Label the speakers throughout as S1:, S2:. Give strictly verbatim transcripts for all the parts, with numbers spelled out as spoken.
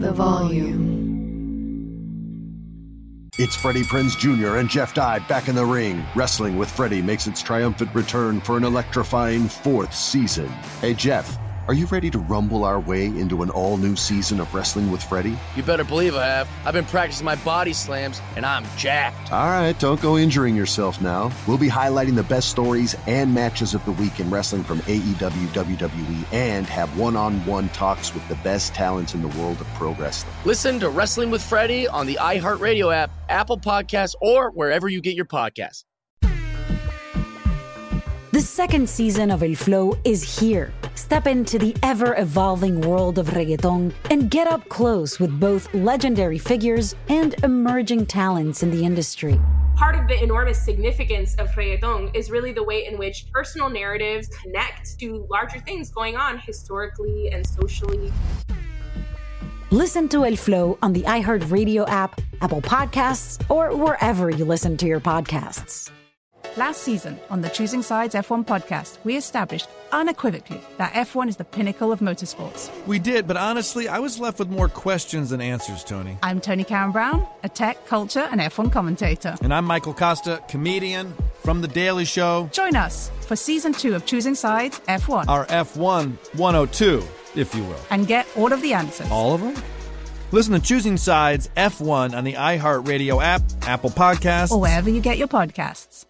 S1: the volume.
S2: It's Freddie Prinze Junior and Jeff Dye back in the ring. Wrestling with Freddie makes its triumphant return for an electrifying fourth season. Hey, Jeff, are you ready to rumble our way into an all-new season of Wrestling with Freddie?
S3: You better believe I have. I've been practicing my body slams, and I'm jacked.
S2: All right, don't go injuring yourself now. We'll be highlighting the best stories and matches of the week in wrestling from A E W, W W E, and have one-on-one talks with the best talents in the world of pro wrestling.
S3: Listen to Wrestling with Freddie on the iHeartRadio app, Apple Podcasts, or wherever you get your podcasts.
S4: The second season of El Flow is here. Step into the ever-evolving world of reggaeton and get up close with both legendary figures and emerging talents in the industry.
S5: Part of the enormous significance of reggaeton is really the way in which personal narratives connect to larger things going on historically and socially.
S4: Listen to El Flow on the iHeartRadio app, Apple Podcasts, or wherever you listen to your podcasts.
S6: Last season, on the Choosing Sides F one podcast, we established unequivocally that F one is the pinnacle of motorsports.
S7: We did, but honestly, I was left with more questions than answers, Tony.
S6: I'm Tony Karen Brown, a tech, culture, and F one commentator.
S7: And I'm Michael Costa, comedian from The Daily Show.
S6: Join us for season two of Choosing Sides F one.
S7: Our F one one oh two, if you will.
S6: And get all of the answers.
S7: All of them? Listen to Choosing Sides F one on the iHeartRadio app, Apple Podcasts,
S6: or wherever you get your podcasts.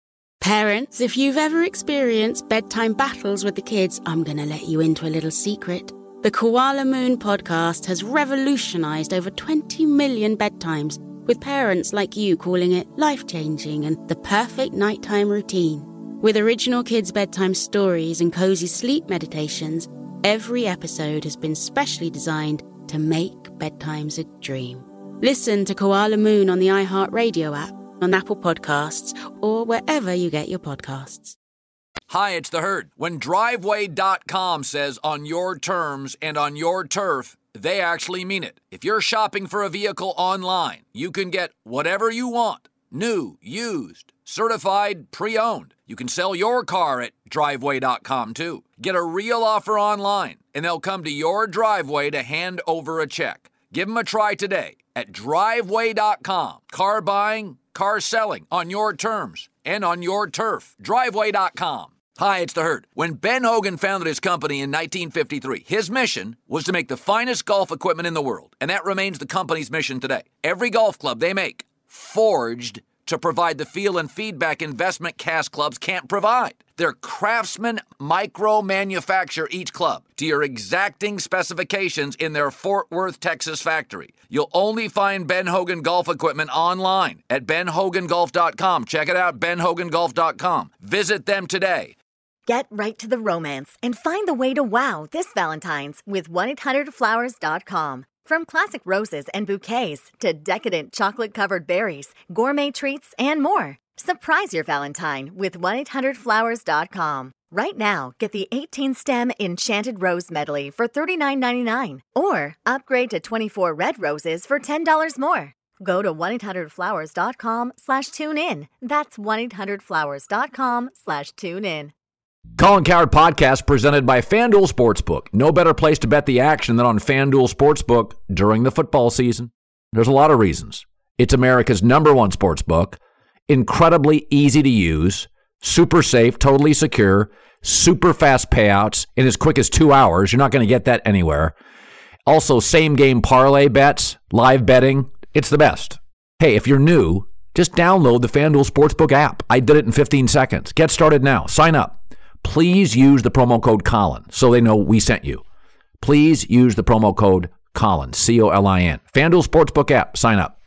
S8: Parents, if you've ever experienced bedtime battles with the kids, I'm going to let you into a little secret. The Koala Moon podcast has revolutionized over twenty million bedtimes, with parents like you calling it life-changing and the perfect nighttime routine. With original kids' bedtime stories and cozy sleep meditations, every episode has been specially designed to make bedtimes a dream. Listen to Koala Moon on the iHeartRadio app, on Apple Podcasts, or wherever you get your podcasts.
S9: Hi, it's The Herd. When Driveway dot com says on your terms and on your turf, they actually mean it. If you're shopping for a vehicle online, you can get whatever you want. New, used, certified, pre-owned. You can sell your car at Driveway dot com too. Get a real offer online, and they'll come to your driveway to hand over a check. Give them a try today at Driveway dot com. Car buying, car selling on your terms and on your turf. Driveway dot com. Hi, it's The Herd. When Ben Hogan founded his company in nineteen fifty-three, his mission was to make the finest golf equipment in the world, and that remains the company's mission today. Every golf club they make, forged to provide the feel and feedback investment cast clubs can't provide. Their craftsmen micro-manufacture each club to your exacting specifications in their Fort Worth, Texas factory. You'll only find Ben Hogan golf equipment online at Ben Hogan Golf dot com. Check it out, Ben Hogan Golf dot com. Visit them today.
S10: Get right to the romance and find the way to wow this Valentine's with one eight hundred flowers dot com. From classic roses and bouquets to decadent chocolate-covered berries, gourmet treats, and more. Surprise your Valentine with one eight hundred flowers dot com. Right now, get the eighteen-stem Enchanted Rose Medley for thirty-nine ninety-nine, or upgrade to twenty-four red roses for ten dollars more. Go to one eight hundred flowers dot com slash tune in. That's one eight hundred flowers dot com slash tune in.
S11: Colin Cowherd Podcast presented by FanDuel Sportsbook. No better place to bet the action than on FanDuel Sportsbook during the football season. There's a lot of reasons. It's America's number one sportsbook, incredibly easy to use, super safe, totally secure, super fast payouts in as quick as two hours. You're not going to get that anywhere. Also, same-game parlay bets, live betting. It's the best. Hey, if you're new, just download the FanDuel Sportsbook app. I did it in fifteen seconds. Get started now. Sign up. Please use the promo code Colin so they know we sent you. Please use the promo code Colin, C O L I N. FanDuel Sportsbook app. Sign up.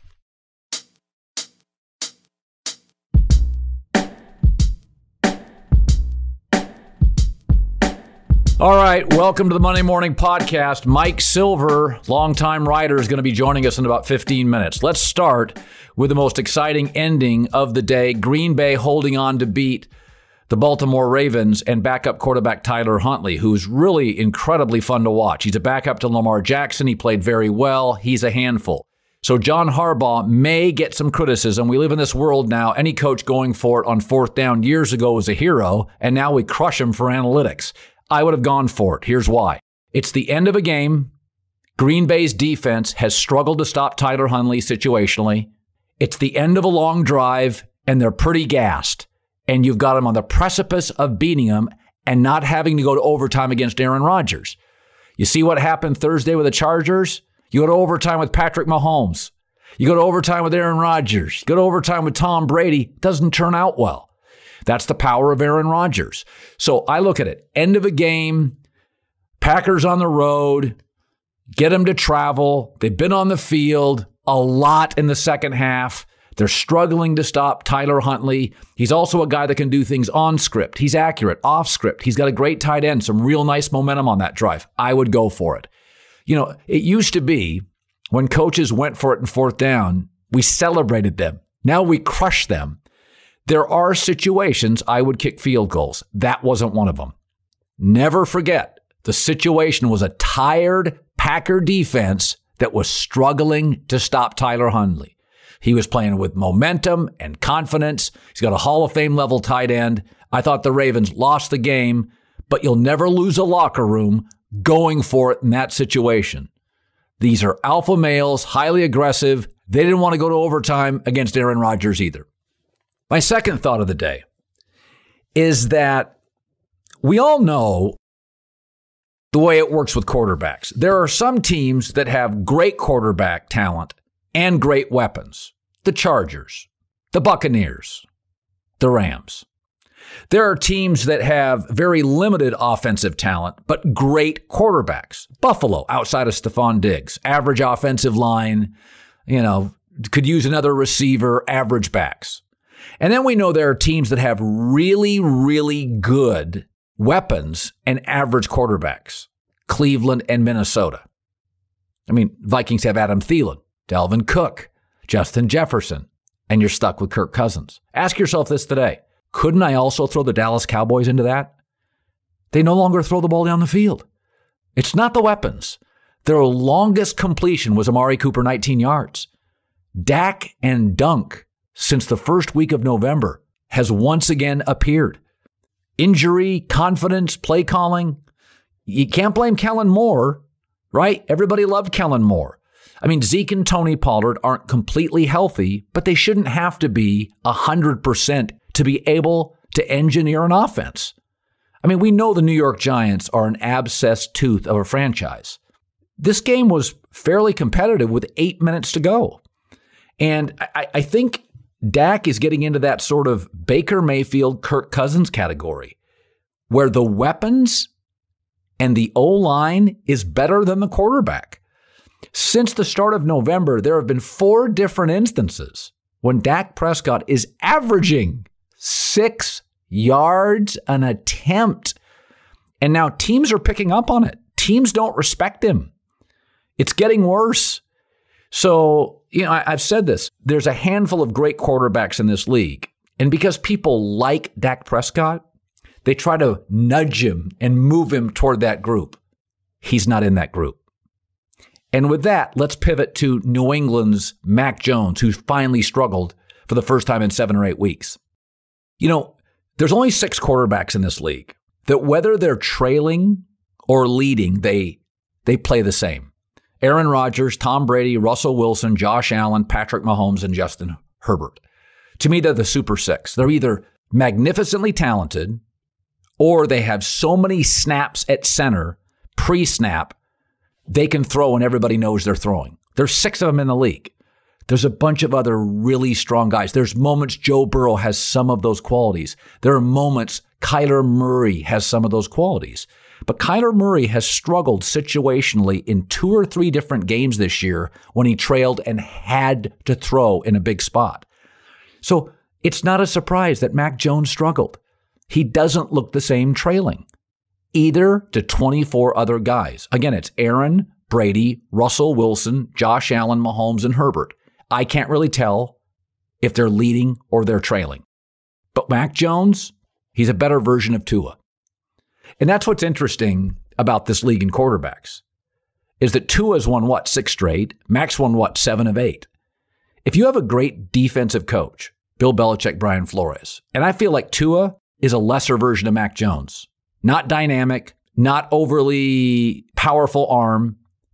S11: All right, welcome to the Monday Morning Podcast. Mike Silver, longtime writer, is going to be joining us in about fifteen minutes. Let's start with the most exciting ending of the day. Green Bay holding on to beat the Baltimore Ravens and backup quarterback Tyler Huntley, who's really incredibly fun to watch. He's a backup to Lamar Jackson. He played very well. He's a handful. So John Harbaugh may get some criticism. We live in this world now. Any coach going for it on fourth down years ago was a hero, and now we crush him for analytics. I would have gone for it. Here's why. It's the end of a game. Green Bay's defense has struggled to stop Tyler Huntley situationally. It's the end of a long drive, and they're pretty gassed. And you've got them on the precipice of beating them and not having to go to overtime against Aaron Rodgers. You see what happened Thursday with the Chargers? You go to overtime with Patrick Mahomes. You go to overtime with Aaron Rodgers. You go to overtime with Tom Brady. It doesn't turn out well. That's the power of Aaron Rodgers. So I look at it. End of a game, Packers on the road, get them to travel. They've been on the field a lot in the second half. They're struggling to stop Tyler Huntley. He's also a guy that can do things on script. He's accurate, off script. He's got a great tight end, some real nice momentum on that drive. I would go for it. You know, it used to be when coaches went for it in fourth down, we celebrated them. Now we crush them. There are situations I would kick field goals. That wasn't one of them. Never forget, the situation was a tired Packer defense that was struggling to stop Tyler Huntley. He was playing with momentum and confidence. He's got a Hall of Fame level tight end. I thought the Ravens lost the game, but you'll never lose a locker room going for it in that situation. These are alpha males, highly aggressive. They didn't want to go to overtime against Aaron Rodgers either. My second thought of the day is that we all know the way it works with quarterbacks. There are some teams that have great quarterback talent and great weapons. The Chargers, the Buccaneers, the Rams. There are teams that have very limited offensive talent, but great quarterbacks. Buffalo, outside of Stephon Diggs, average offensive line, you know, could use another receiver, average backs. And then we know there are teams that have really, really good weapons and average quarterbacks. Cleveland and Minnesota. I mean, Vikings have Adam Thielen, Dalvin Cook, Justin Jefferson, and you're stuck with Kirk Cousins. Ask yourself this today. Couldn't I also throw the Dallas Cowboys into that? They no longer throw the ball down the field. It's not the weapons. Their longest completion was Amari Cooper, nineteen yards. Dak and Dunk, since the first week of November, has once again appeared. Injury, confidence, play calling. You can't blame Kellen Moore, right? Everybody loved Kellen Moore. I mean, Zeke and Tony Pollard aren't completely healthy, but they shouldn't have to be one hundred percent to be able to engineer an offense. I mean, we know the New York Giants are an abscessed tooth of a franchise. This game was fairly competitive with eight minutes to go. And I, I think Dak is getting into that sort of Baker Mayfield, Kirk Cousins category, where the weapons and the O-line is better than the quarterback. Since the start of November, there have been four different instances when Dak Prescott is averaging six yards an attempt. And now teams are picking up on it. Teams don't respect him. It's getting worse. So, you know, I, I've said this. There's a handful of great quarterbacks in this league. And because people like Dak Prescott, they try to nudge him and move him toward that group. He's not in that group. And with that, let's pivot to New England's Mac Jones, who's finally struggled for the first time in seven or eight weeks. You know, there's only six quarterbacks in this league that whether they're trailing or leading, they they play the same. Aaron Rodgers, Tom Brady, Russell Wilson, Josh Allen, Patrick Mahomes, and Justin Herbert. To me, they're the Super Six. They're either magnificently talented or they have so many snaps at center, pre-snap, they can throw and everybody knows they're throwing. There's six of them in the league. There's a bunch of other really strong guys. There's moments Joe Burrow has some of those qualities. There are moments Kyler Murray has some of those qualities. But Kyler Murray has struggled situationally in two or three different games this year when he trailed and had to throw in a big spot. So it's not a surprise that Mac Jones struggled. He doesn't look the same trailing, either to twenty-four other guys. Again, it's Aaron, Brady, Russell Wilson, Josh Allen, Mahomes, and Herbert. I can't really tell if they're leading or they're trailing. But Mac Jones, he's a better version of Tua. And that's what's interesting about this league in quarterbacks, is that Tua's won, what, six straight? Mac's won, what, seven of eight? If you have a great defensive coach, Bill Belichick, Brian Flores, and I feel like Tua is a lesser version of Mac Jones. Not dynamic, not overly powerful arm,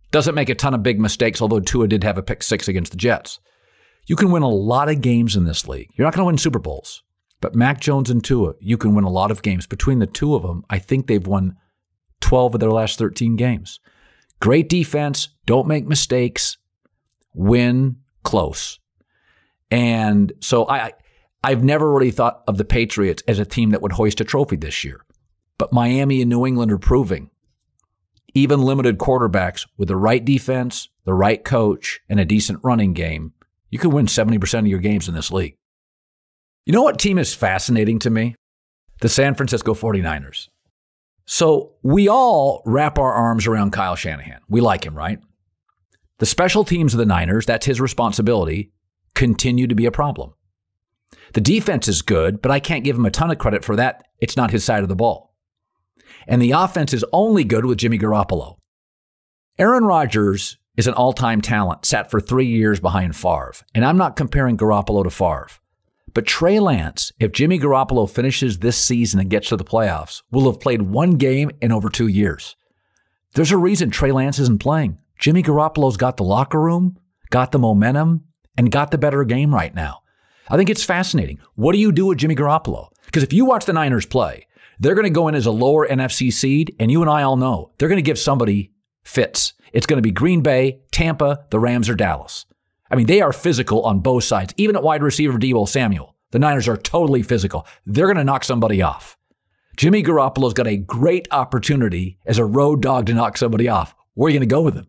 S11: Doesn't make a ton of big mistakes, although Tua did have a pick six against the Jets. You can win a lot of games in this league. You're not going to win Super Bowls, but Mac Jones and Tua, you can win a lot of games. Between the two of them, I think they've won twelve of their last thirteen games. Great defense, don't make mistakes, win close. And so I, I've never really thought of the Patriots as a team that would hoist a trophy this year. But Miami and New England are proving even limited quarterbacks with the right defense, the right coach, and a decent running game, you could win seventy percent of your games in this league. You know what team is fascinating to me? The San Francisco forty-niners. So we all wrap our arms around Kyle Shanahan. We like him, right? The special teams of the Niners, that's his responsibility, continue to be a problem. The defense is good, but I can't give him a ton of credit for that. It's not his side of the ball. And the offense is only good with Jimmy Garoppolo. Aaron Rodgers is an all-time talent, sat for three years behind Favre. And I'm not comparing Garoppolo to Favre. But Trey Lance, if Jimmy Garoppolo finishes this season and gets to the playoffs, will have played one game in over two years. There's a reason Trey Lance isn't playing. Jimmy Garoppolo's got the locker room, got the momentum, and got the better game right now. I think it's fascinating. What do you do with Jimmy Garoppolo? Because if you watch the Niners play, they're going to go in as a lower N F C seed, and you and I all know they're going to give somebody fits. It's going to be Green Bay, Tampa, the Rams, or Dallas. I mean, they are physical on both sides. Even at wide receiver Deebo Samuel, the Niners are totally physical. They're going to knock somebody off. Jimmy Garoppolo's got a great opportunity as a road dog to knock somebody off. Where are you going to go with him?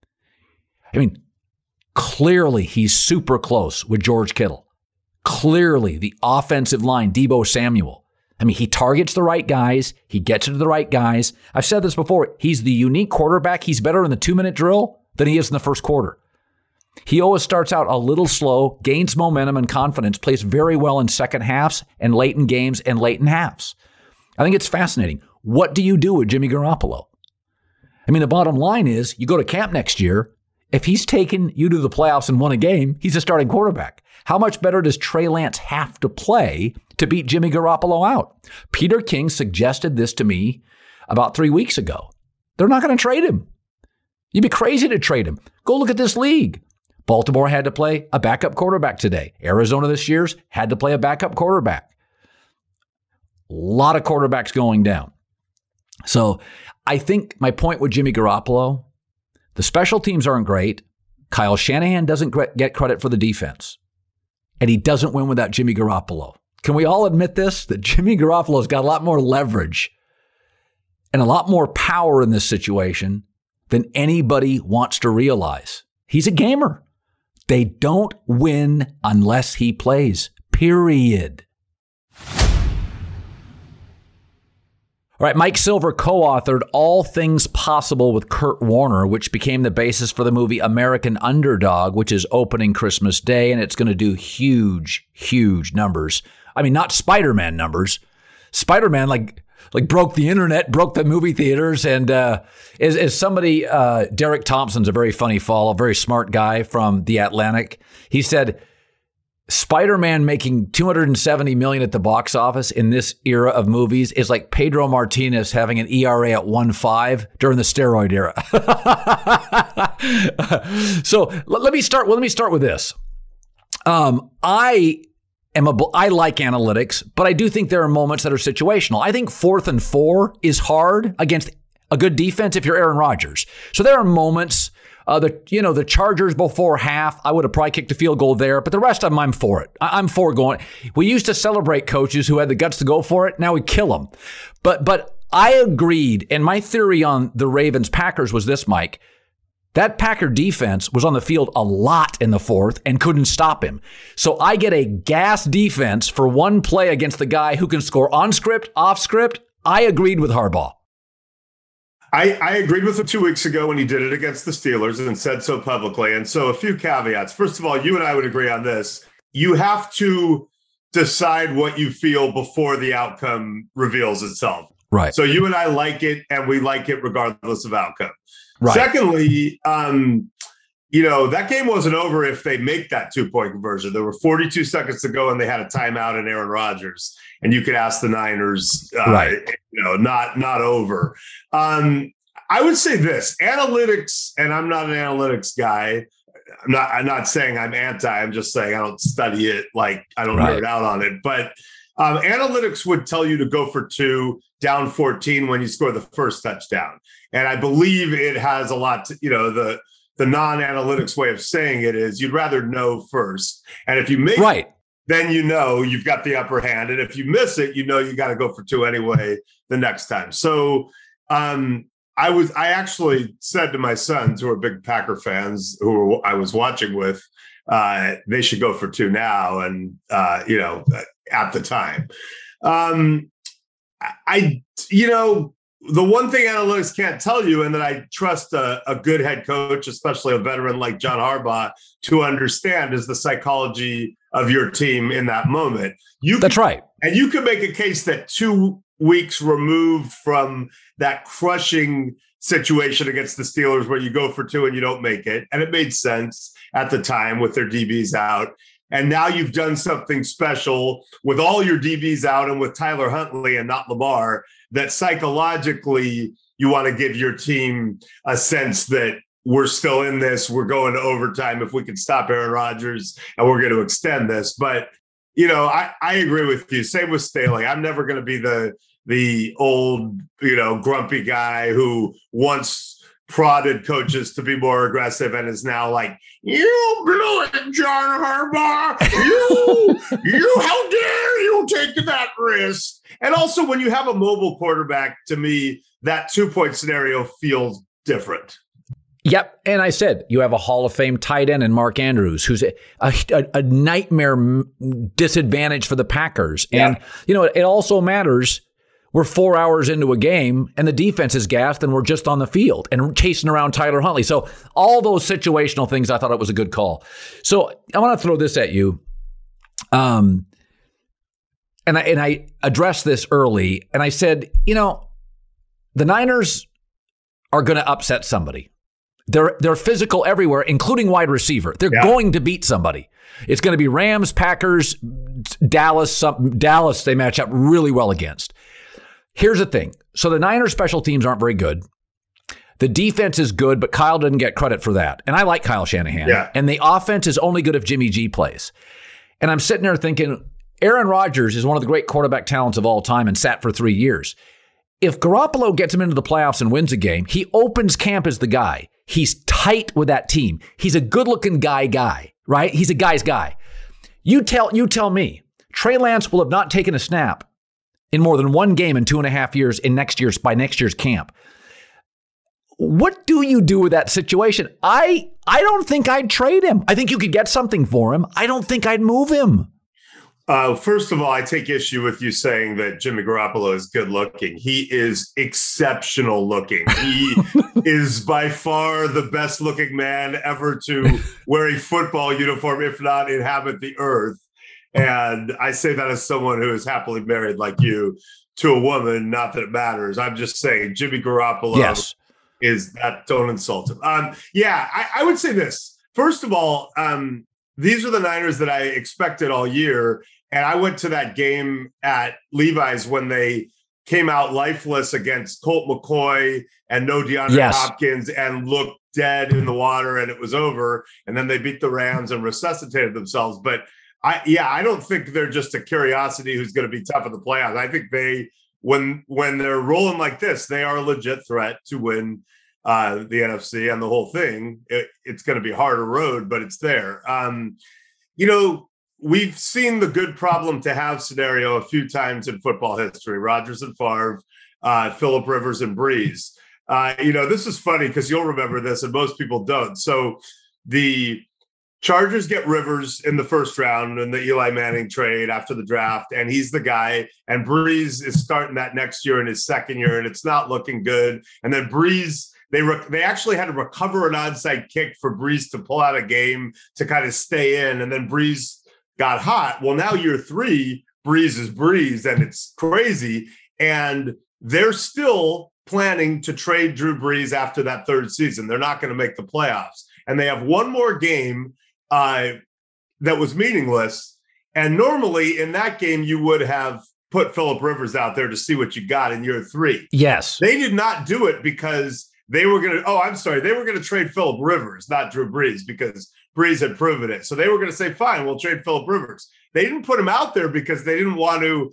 S11: I mean, clearly he's super close with George Kittle. Clearly the offensive line, Deebo Samuel. I mean, he targets the right guys. He gets it to the right guys. I've said this before. He's the unique quarterback. He's better in the two-minute drill than he is in the first quarter. He always starts out a little slow, gains momentum and confidence, plays very well in second halves and late in games and late in halves. I think it's fascinating. What do you do with Jimmy Garoppolo? I mean, the bottom line is you go to camp next year. If he's taken you to the playoffs and won a game, he's a starting quarterback. How much better does Trey Lance have to play to beat Jimmy Garoppolo out? Peter King suggested this to me about three weeks ago. They're not going to trade him. You'd be crazy to trade him. Go look at this league. Baltimore had to play a backup quarterback today. Arizona this year's had to play a backup quarterback. A lot of quarterbacks going down. So I think my point with Jimmy Garoppolo, the special teams aren't great. Kyle Shanahan doesn't get credit for the defense. And he doesn't win without Jimmy Garoppolo. Can we all admit this? That Jimmy Garoppolo's got a lot more leverage and a lot more power in this situation than anybody wants to realize. He's a gamer. They don't win unless he plays, period. All right, Mike Silver co-authored All Things Possible with Kurt Warner, which became the basis for the movie American Underdog, which is opening Christmas Day, and it's going to do huge, huge numbers. I mean, not Spider-Man numbers. Spider-Man, like... Like broke the internet, broke the movie theaters, and uh, as, as somebody, uh, Derek Thompson's a very funny follow, very smart guy from The Atlantic. He said, Spider-Man making two hundred seventy million dollars at the box office in this era of movies is like Pedro Martinez having an E R A at one point five during the steroid era. So let, let me start. Well, let me start with this. Um, I. Am a, I like analytics, but I do think there are moments that are situational. I think fourth and four is hard against a good defense if you're Aaron Rodgers. So there are moments, uh, the you know the Chargers before half, I would have probably kicked a field goal there, but the rest of them, I'm for it. I, I'm for going. We used to celebrate coaches who had the guts to go for it. Now we kill them. But but I agreed, and my theory on the Ravens Packers was this, Mike. That Packer defense was on the field a lot in the fourth and couldn't stop him. So I get a gas defense for one play against the guy who can score on script, off script. I agreed with Harbaugh.
S1: I, I agreed with him two weeks ago when he did it against the Steelers and said so publicly. And so a few caveats. First of all, you and I would agree on this. You have to decide what you feel before the outcome reveals itself.
S11: Right.
S1: So you and I like it, and we like it regardless of outcome.
S11: Right.
S1: Secondly, um, you know, that game wasn't over if they make that two-point conversion. There were forty-two seconds to go, and they had a timeout in Aaron Rodgers. And you could ask the Niners, uh,
S11: right.
S1: you know, not not over. Um, I would say this, analytics, and I'm not an analytics guy. I'm not, I'm not saying I'm anti, I'm just saying I don't study it. Like I don't
S11: Right.
S1: nerd out on it, but um, analytics would tell you to go for two down fourteen when you score the first touchdown. And I believe it has a lot to, you know, the, the non-analytics way of saying it is you'd rather know first. And if you make
S11: right.
S1: it, then you know you've got the upper hand. And if you miss it, you know you got to go for two anyway the next time. So um, I was I actually said to my sons, who are big Packer fans, who I was watching with, uh, they should go for two now. And, uh, you know, at the time. Um, I, you know, the one thing analytics can't tell you, and that I trust a, a good head coach, especially a veteran like John Harbaugh, to understand, is the psychology of your team in that moment. You
S11: That's
S1: can,
S11: right.
S1: And you can make a case that two weeks removed from that crushing situation against the Steelers where you go for two and you don't make it, and it made sense at the time with their D Bs out. And now you've done something special with all your D Bs out and with Tyler Huntley and not Lamar, that psychologically you want to give your team a sense that we're still in this, we're going to overtime if we can stop Aaron Rodgers, and we're going to extend this. But, you know, I, I agree with you. Same with Staley. I'm never going to be the the old, you know, grumpy guy who once prodded coaches to be more aggressive and is now like, you blew it, John Harbaugh. You, you, how dare you take that risk? And also, when you have a mobile quarterback, to me, that two-point scenario feels different.
S11: Yep. And I said, you have a Hall of Fame tight end in Mark Andrews, who's a, a, a nightmare disadvantage for the Packers. And, yeah. you know, it also matters. We're four hours into a game and the defense is gassed and we're just on the field and chasing around Tyler Huntley. So all those situational things, I thought it was a good call. So I want to throw this at you. Um, and I, and I addressed this early and I said, you know, the Niners are going to upset somebody. They're they're physical everywhere, including wide receiver. They're yeah. going to beat somebody. It's going to be Rams, Packers, Dallas. Some, Dallas they match up really well against. Here's the thing. So the Niners special teams aren't very good. The defense is good, but Kyle doesn't get credit for that. And I like Kyle Shanahan.
S1: Yeah.
S11: And the offense is only good if Jimmy G plays. And I'm sitting there thinking, Aaron Rodgers is one of the great quarterback talents of all time and sat for three years. If Garoppolo gets him into the playoffs and wins a game, he opens camp as the guy. He's tight with that team. He's a good-looking guy guy, right? He's a guy's guy. You tell you tell me, Trey Lance will have not taken a snap in more than one game in two and a half years in next year's by next year's camp. What do you do with that situation? I I don't think I'd trade him. I think you could get something for him. I don't think I'd move him.
S1: Uh, first of all, I take issue with you saying that Jimmy Garoppolo is good looking. He is exceptional looking. He is by far the best looking man ever to wear a football uniform, if not inhabit the earth. And I say that as someone who is happily married like you to a woman, not that it matters. I'm just saying Jimmy Garoppolo
S11: yes.
S1: is that. Don't insult him. Um, yeah, I, I would say this. First of all, um, these are the Niners that I expected all year. And I went to that game at Levi's when they came out lifeless against Colt McCoy and no DeAndre
S11: yes.
S1: Hopkins and looked dead in the water and it was over. And then they beat the Rams and resuscitated themselves. But I, yeah, I don't think they're just a curiosity who's going to be tough in the playoffs. I think they, when when they're rolling like this, they are a legit threat to win uh, the N F C and the whole thing. It, it's going to be a harder road, but it's there. Um, you know, we've seen the good problem to have scenario a few times in football history. Rodgers and Favre, uh, Phillip Rivers and Breeze. Uh, you know, this is funny because you'll remember this and most people don't. So the Chargers get Rivers in the first round in the Eli Manning trade after the draft, and he's the guy. And Breeze is starting that next year in his second year, and it's not looking good. And then Breeze, they re- they actually had to recover an onside kick for Breeze to pull out a game to kind of stay in, and then Breeze got hot. Well, now year three, Breeze is Breeze, and it's crazy. And they're still planning to trade Drew Brees after that third season. They're not going to make the playoffs. And they have one more game uh, that was meaningless. And normally in that game, you would have put Phillip Rivers out there to see what you got in year three.
S11: Yes.
S1: They did not do it because they were going to, oh, I'm sorry, they were going to trade Phillip Rivers, not Drew Brees, because Brees had proven it. So they were going to say, fine, we'll trade Phillip Rivers. They didn't put him out there because they didn't want to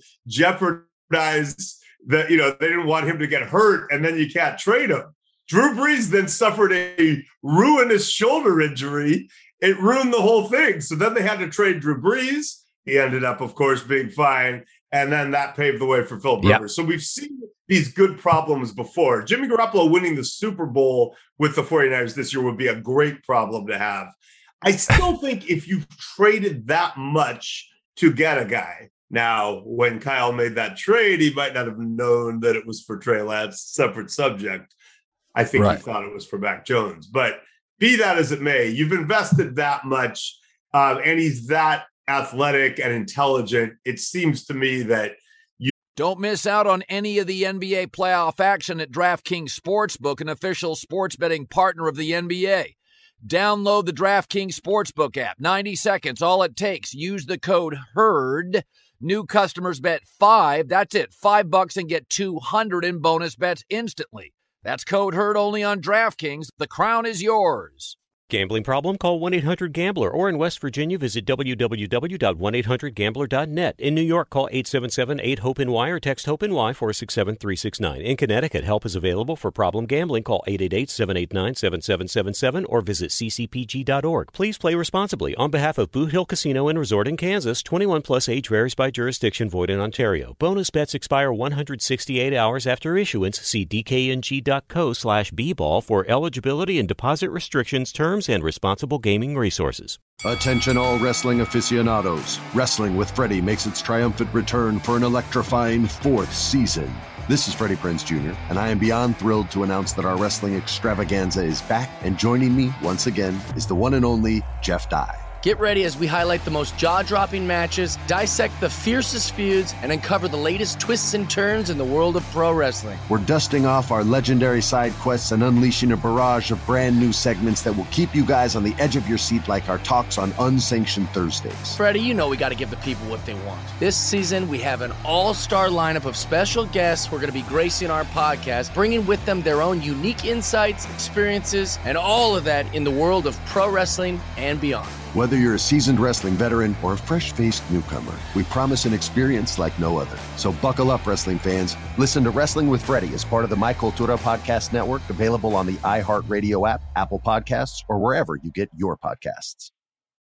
S1: jeopardize the, you know, they didn't want him to get hurt and then you can't trade him. Drew Brees then suffered a ruinous shoulder injury. It ruined the whole thing. So then they had to trade Drew Brees. He ended up, of course, being fine. And then that paved the way for Phillip
S11: Yep.
S1: Rivers. So we've seen these good problems before. Jimmy Garoppolo winning the Super Bowl with the 49ers this year would be a great problem to have. I still think if you've traded that much to get a guy, now, when Kyle made that trade, he might not have known that it was for Trey Lance, separate subject. I think
S11: Right.
S1: he thought it was for Mac Jones. But be that as it may, you've invested that much, um, and he's that athletic and intelligent. It seems to me that you
S9: Don't miss out on any of the N B A playoff action at DraftKings Sportsbook, an official sports betting partner of the N B A. Download the DraftKings Sportsbook app. ninety seconds, all it takes. Use the code HERD. New customers bet five. That's it. Five bucks and get two hundred in bonus bets instantly. That's code HERD only on DraftKings. The crown is yours.
S12: Gambling problem? Call one eight hundred gambler, or in West Virginia, visit w w w dot one eight hundred gambler dot net. In New York, call eight seven seven eight hope N Y or text HOPE-NY four six seven three six nine. In Connecticut, help is available for problem gambling. Call eight eight eight seven eight nine seven seven seven seven or visit c c p g dot org. Please play responsibly. On behalf of Boot Hill Casino and Resort in Kansas, twenty-one plus age varies by jurisdiction, void in Ontario. Bonus bets expire one hundred sixty-eight hours after issuance. See d k n g dot co slash b ball for eligibility and deposit restrictions, terms, and responsible gaming resources.
S2: Attention all wrestling aficionados. Wrestling with Freddie makes its triumphant return for an electrifying fourth season. This is Freddie Prinze Junior, and I am beyond thrilled to announce that our wrestling extravaganza is back, and joining me once again is the one and only Jeff Dye.
S3: Get ready as we highlight the most jaw-dropping matches, dissect the fiercest feuds, and uncover the latest twists and turns in the world of pro wrestling.
S2: We're dusting off our legendary side quests and unleashing a barrage of brand new segments that will keep you guys on the edge of your seat, like our talks on Unsanctioned Thursdays.
S3: Freddie, you know we got to give the people what they want. This season, we have an all-star lineup of special guests who are going to be gracing our podcast, bringing with them their own unique insights, experiences, and all of that in the world of pro wrestling and beyond.
S2: Whether you're a seasoned wrestling veteran or a fresh-faced newcomer, we promise an experience like no other. So buckle up, wrestling fans. Listen to Wrestling with Freddie as part of the My Cultura Podcast Network, available on the iHeartRadio app, Apple Podcasts, or wherever you get your podcasts.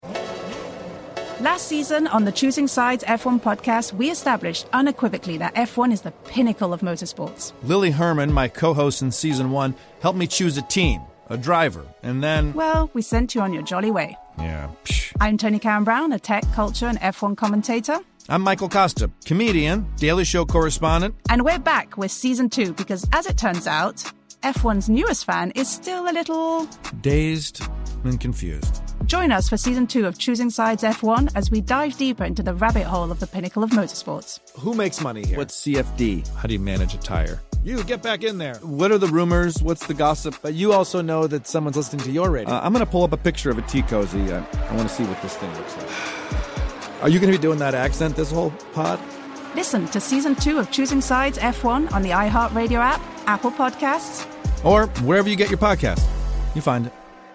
S6: Last season on the Choosing Sides F one podcast, we established unequivocally that F one is the pinnacle of motorsports.
S7: Lily Herman, my co-host in season one, helped me choose a team, a driver, and then...
S6: Well, we sent you on your jolly way.
S7: Yeah, psh.
S6: I'm Tony Karen Brown, a tech, culture, and F one commentator.
S7: I'm Michael Costa, comedian, Daily Show correspondent.
S6: And we're back with season two because, as it turns out, F one's newest fan is still a little...
S7: dazed and confused.
S6: Join us for season two of Choosing Sides F one as we dive deeper into the rabbit hole of the pinnacle of motorsports.
S13: Who makes money here?
S7: What's C F D? How do you manage a tire? You, get back in there. What are the rumors? What's the gossip?
S13: But you also know that someone's listening to your radio.
S7: Uh, I'm going to pull up a picture of a tea cozy. Uh, I want to see what this thing looks like.
S13: Are you going to be doing that accent this whole pod?
S6: Listen to season two of Choosing Sides F one on the iHeartRadio app, Apple Podcasts,
S7: or wherever you get your podcast. You find it.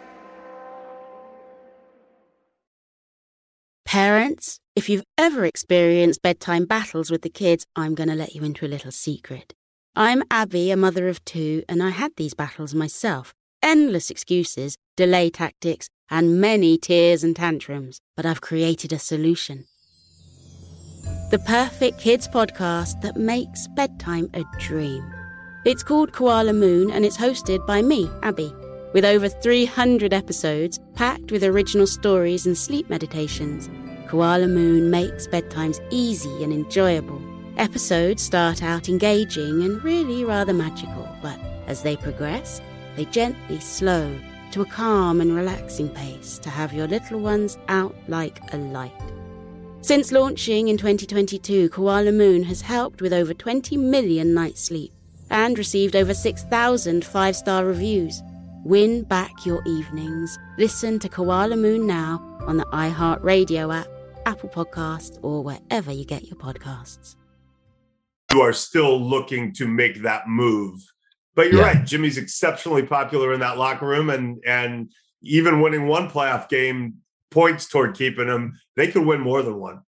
S8: Parents, if you've ever experienced bedtime battles with the kids, I'm going to let you into a little secret. I'm Abby, a mother of two, and I had these battles myself. Endless excuses, delay tactics, and many tears and tantrums. But I've created a solution. The perfect kids podcast that makes bedtime a dream. It's called Koala Moon, and it's hosted by me, Abby, with over three hundred episodes packed with original stories and sleep meditations. Koala Moon makes bedtimes easy and enjoyable. Episodes start out engaging and really rather magical, but as they progress, they gently slow to a calm and relaxing pace to have your little ones out like a light. Since launching in twenty twenty-two, Koala Moon has helped with over twenty million nights sleep and received over six thousand five-star reviews. Win back your evenings. Listen to Koala Moon now on the iHeartRadio app, Apple Podcasts, or wherever you get your podcasts.
S1: You are still looking to make that move But you're
S11: Yeah.
S1: right. Jimmy's exceptionally popular in that locker room, and and even winning one playoff game points toward keeping him. They could win more than one.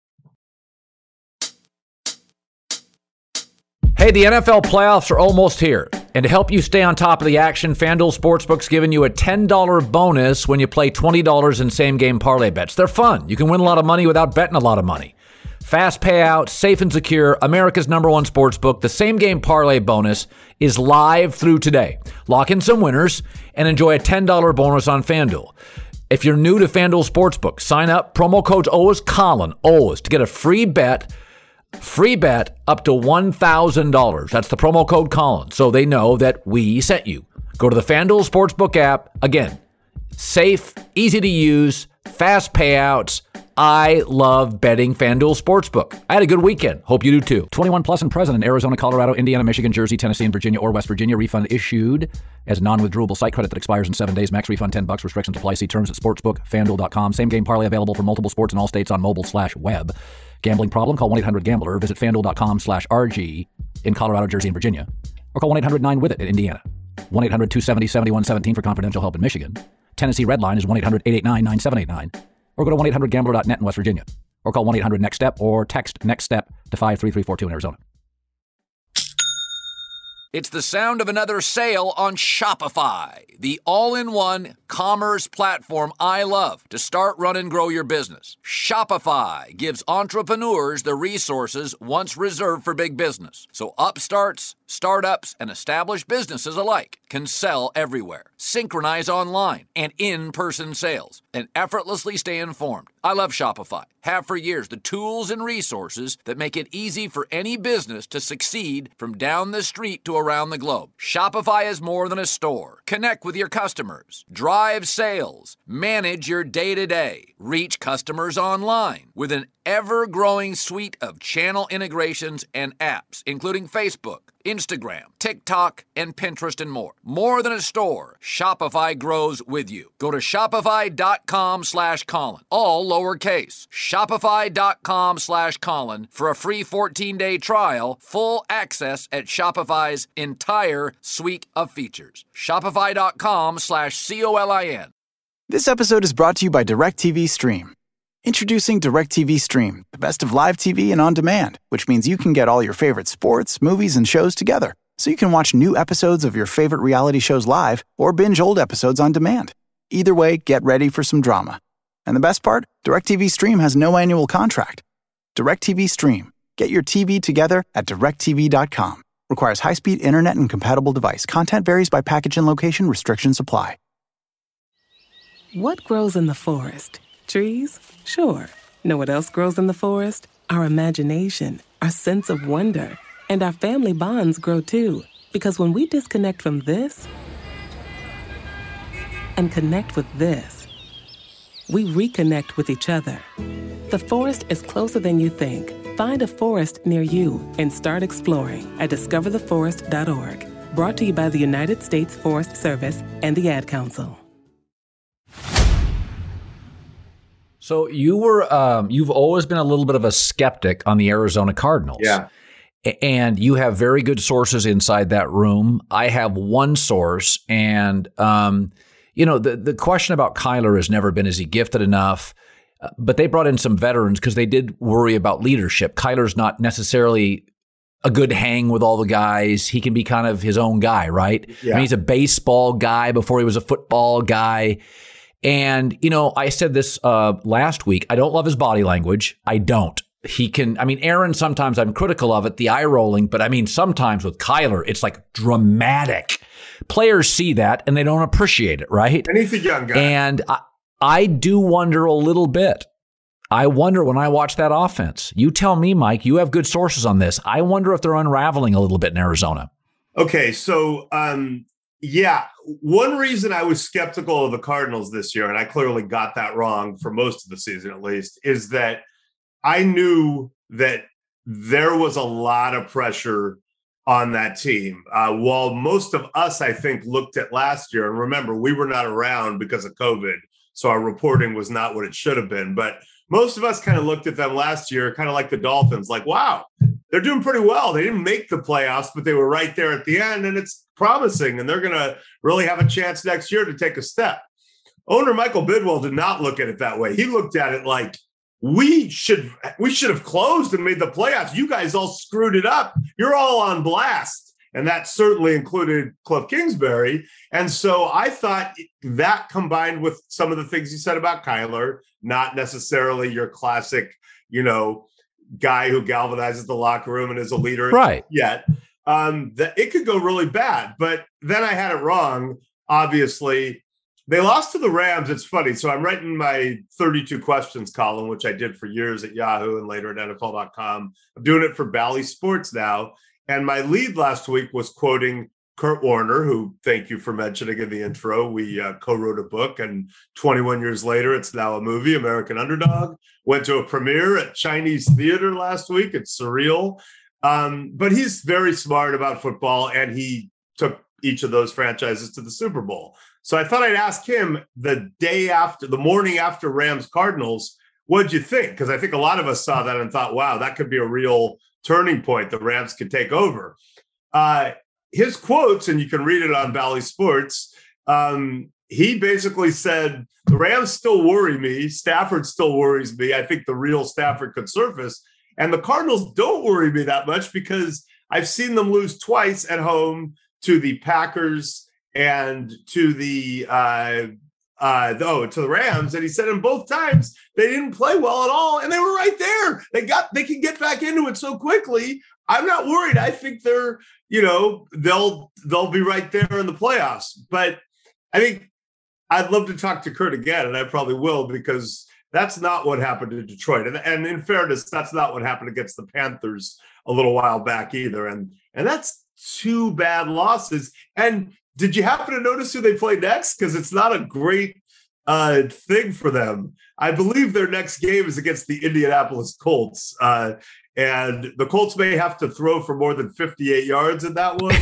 S11: Hey, the N F L playoffs are almost here. And to help you stay on top of the action, FanDuel Sportsbook's giving you a ten dollars bonus when you play twenty dollars in same-game parlay bets. They're fun. You can win a lot of money without betting a lot of money. Fast payout, safe and secure, America's number one sportsbook. The same-game parlay bonus is live through today. Lock in some winners and enjoy a ten dollars bonus on FanDuel. If you're new to FanDuel Sportsbook, sign up. Promo code always Colin, always, to get a free bet. Free bet up to one thousand dollars. That's the promo code Colin, so they know that we sent you. Go to the FanDuel Sportsbook app. Again, safe, easy to use, fast payouts. I love betting FanDuel Sportsbook. I had a good weekend. Hope you do too. twenty-one plus and present in Arizona, Colorado, Indiana, Michigan, Jersey, Tennessee, and Virginia or West Virginia. Refund issued as non-withdrawable site credit that expires in seven days. Max refund ten bucks. Restrictions apply. See terms at sportsbook fanduel dot com. Same game parlay available for multiple sports in all states on mobile slash web. Gambling problem? Call one eight hundred gambler. Visit fanduel dot com slash R G in Colorado, Jersey, and Virginia. Or call one eight hundred nine with it in Indiana. one eight hundred two seven zero seven one one seven for confidential help in Michigan. Tennessee Red Line is one eight hundred eight eight nine nine seven eight nine. Or go to one eight hundred gambler dot net in West Virginia. Or call one eight hundred next step or text next step to five three three four two in Arizona.
S9: It's the sound of another sale on Shopify, the all-in-one commerce platform I love to start, run, and grow your business. Shopify gives entrepreneurs the resources once reserved for big business. So upstarts, startups, and established businesses alike can sell everywhere, synchronize online and in-person sales, and effortlessly stay informed. I love Shopify. Have for years the tools and resources that make it easy for any business to succeed from down the street to around the globe. Shopify is more than a store. Connect with your customers, drive sales, manage your day-to-day, reach customers online with an ever-growing suite of channel integrations and apps, including Facebook, Instagram, TikTok, and Pinterest, and more. More than a store, Shopify grows with you. Go to shopify.com slash Colin, all lowercase. Shopify.com slash Colin for a free fourteen-day trial, full access at Shopify's entire suite of features. Shopify.com slash C O L I N.
S14: This episode is brought to you by DirecTV Stream. Introducing DirecTV Stream, the best of live T V and on demand, which means you can get all your favorite sports, movies, and shows together, so you can watch new episodes of your favorite reality shows live or binge old episodes on demand. Either way, get ready for some drama. And the best part? DirecTV Stream has no annual contract. DirecTV Stream. Get your T V together at direct T V dot com. Requires high-speed internet and compatible device. Content varies by package and location. Restrictions apply.
S15: What grows in the forest? Trees? Sure. Know what else grows in the forest? Our imagination, our sense of wonder, and our family bonds grow too. Because when we disconnect from this and connect with this, we reconnect with each other. The forest is closer than you think. Find a forest near you and start exploring at discover the forest dot org. Brought to you by the United States Forest Service and the Ad Council.
S11: So you were, um, you've always been a little bit of a skeptic on the Arizona Cardinals.
S1: Yeah.
S11: And you have very good sources inside that room. I have one source. And, um, you know, the, the question about Kyler has never been, is he gifted enough? Uh, but they brought in some veterans because they did worry about leadership. Kyler's not necessarily a good hang with all the guys. He can be kind of his own guy, right?
S1: Yeah.
S11: I mean, he's a baseball guy before he was a football guy. And, you know, I said this uh, last week. I don't love his body language. I don't. He can, I mean, Aaron, sometimes I'm critical of it, the eye rolling, but I mean, sometimes with Kyler, it's like dramatic. Players see that and they don't appreciate it, right?
S1: And he's a young guy.
S11: And I, I do wonder a little bit. I wonder when I watch that offense. You tell me, Mike, you have good sources on this. I wonder if they're unraveling a little bit in Arizona.
S1: Okay, so, um, yeah, one reason I was skeptical of the Cardinals this year, and I clearly got that wrong for most of the season at least, is that I knew that there was a lot of pressure on that team. Uh, while most of us, I think, looked at last year, and remember, we were not around because of COVID, so our reporting was not what it should have been. But most of us kind of looked at them last year, kind of like the Dolphins, like, wow, they're doing pretty well. They didn't make the playoffs, but they were right there at the end, and it's promising, and they're going to really have a chance next year to take a step. Owner Michael Bidwell did not look at it that way. He looked at it like, we should we should have closed and made the playoffs. You guys all screwed it up. You're all on blast. And that certainly included Cliff Kingsbury. And so I thought that combined with some of the things you said about Kyler, not necessarily your classic, you know, guy who galvanizes the locker room and is a leader
S11: right.
S1: yet, um, that it could go really bad. But then I had it wrong, obviously. They lost to the Rams. It's funny. So I'm writing my thirty-two questions column, which I did for years at Yahoo and later at N F L dot com. I'm doing it for Bally Sports now. And my lead last week was quoting Kurt Warner, who, thank you for mentioning in the intro, we uh, co-wrote a book, and twenty-one years later, it's now a movie, American Underdog. Went to a premiere at Chinese Theater last week. It's surreal. Um, but he's very smart about football, and he took each of those franchises to the Super Bowl. So I thought I'd ask him the day after, the morning after Rams Cardinals, what'd you think? Because I think a lot of us saw that and thought, wow, that could be a real turning point. The Rams could take over. Uh, his quotes, and you can read it on Bally Sports, um, he basically said, the Rams still worry me. Stafford still worries me. I think the real Stafford could surface. And the Cardinals don't worry me that much because I've seen them lose twice at home to the Packers and to the uh, uh, oh, to the Rams. And he said in both times they didn't play well at all, and they were right there. They got they can get back into it so quickly. I'm not worried. I think they're, you know, they'll they'll be right there in the playoffs. But I think I'd love to talk to Kurt again, and I probably will, because that's not what happened in Detroit. And, and in fairness, that's not what happened against the Panthers a little while back either. And and that's two bad losses. And did you happen to notice who they play next? Because it's not a great uh, thing for them. I believe their next game is against the Indianapolis Colts. Uh, and the Colts may have to throw for more than fifty-eight yards in that one.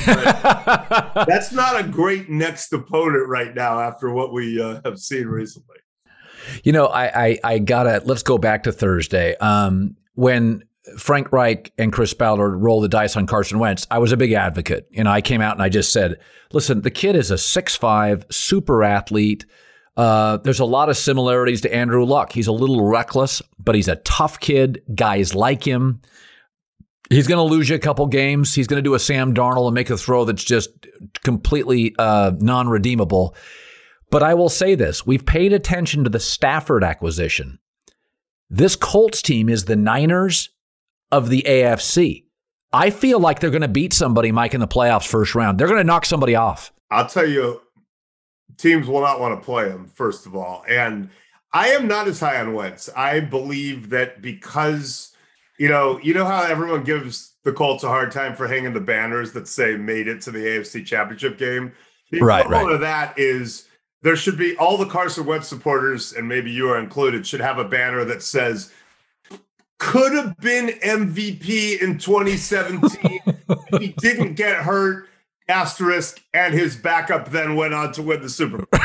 S1: But that's not a great next opponent right now after what we uh, have seen recently.
S11: You know, I, I, I gotta, let's go back to Thursday. Um, when Frank Reich and Chris Ballard rolled the dice on Carson Wentz, I was a big advocate. You know, I came out and I just said, listen, the kid is a six five super athlete. Uh, there's a lot of similarities to Andrew Luck. He's a little reckless, but he's a tough kid. Guys like him. He's going to lose you a couple games. He's going to do a Sam Darnold and make a throw that's just completely uh, non-redeemable. But I will say this. We've paid attention to the Stafford acquisition. This Colts team is the Niners of the A F C. I feel like they're going to beat somebody, Mike, in the playoffs first round. They're going to knock somebody off.
S1: I'll tell you, teams will not want to play him, first of all. And I am not as high on Wentz. I believe that because, you know, you know how everyone gives the Colts a hard time for hanging the banners that say made it to the A F C Championship game. The
S11: right,
S1: equivalent
S11: right.
S1: of that is there should be all the Carson Wentz supporters, and maybe you are included, should have a banner that says, could have been M V P in twenty seventeen if he didn't get hurt, asterisk, and his backup then went on to win the Super Bowl.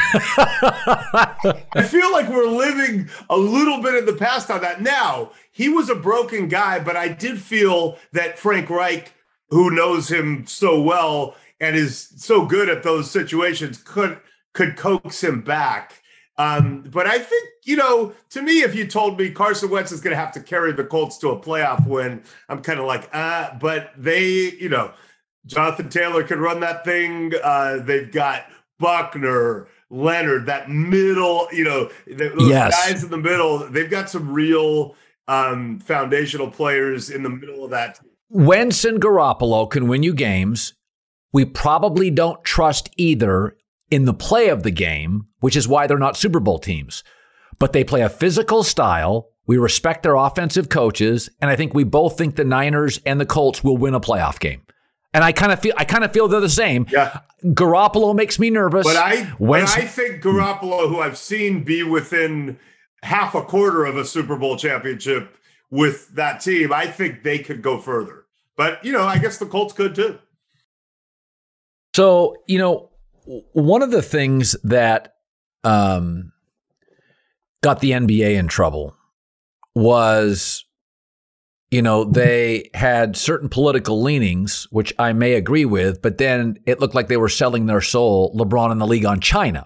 S1: I feel like we're living a little bit in the past on that. Now, he was a broken guy, but I did feel that Frank Reich, who knows him so well and is so good at those situations, could could coax him back. Um, but I think, you know, to me, if you told me Carson Wentz is going to have to carry the Colts to a playoff win, I'm kind of like, ah, but they, you know, Jonathan Taylor could run that thing. Uh, they've got Buckner, Leonard, that middle, you know, those
S11: yes.
S1: guys in the middle. They've got some real um, foundational players in the middle of that.
S11: Wentz and Garoppolo can win you games. We probably don't trust either in the play of the game, which is why they're not Super Bowl teams. But they play a physical style. We respect their offensive coaches, and I think we both think the Niners and the Colts will win a playoff game. And I kind of feel I kind of feel they're the same.
S1: Yeah.
S11: Garoppolo makes me nervous.
S1: But I
S11: Wentz,
S1: but I think Garoppolo, who I've seen be within half a quarter of a Super Bowl championship with that team, I think they could go further. But, you know, I guess the Colts could too.
S11: So, you know, one of the things that um, got the N B A in trouble was, you know, they had certain political leanings, which I may agree with, but then it looked like they were selling their soul, LeBron and the league, on China.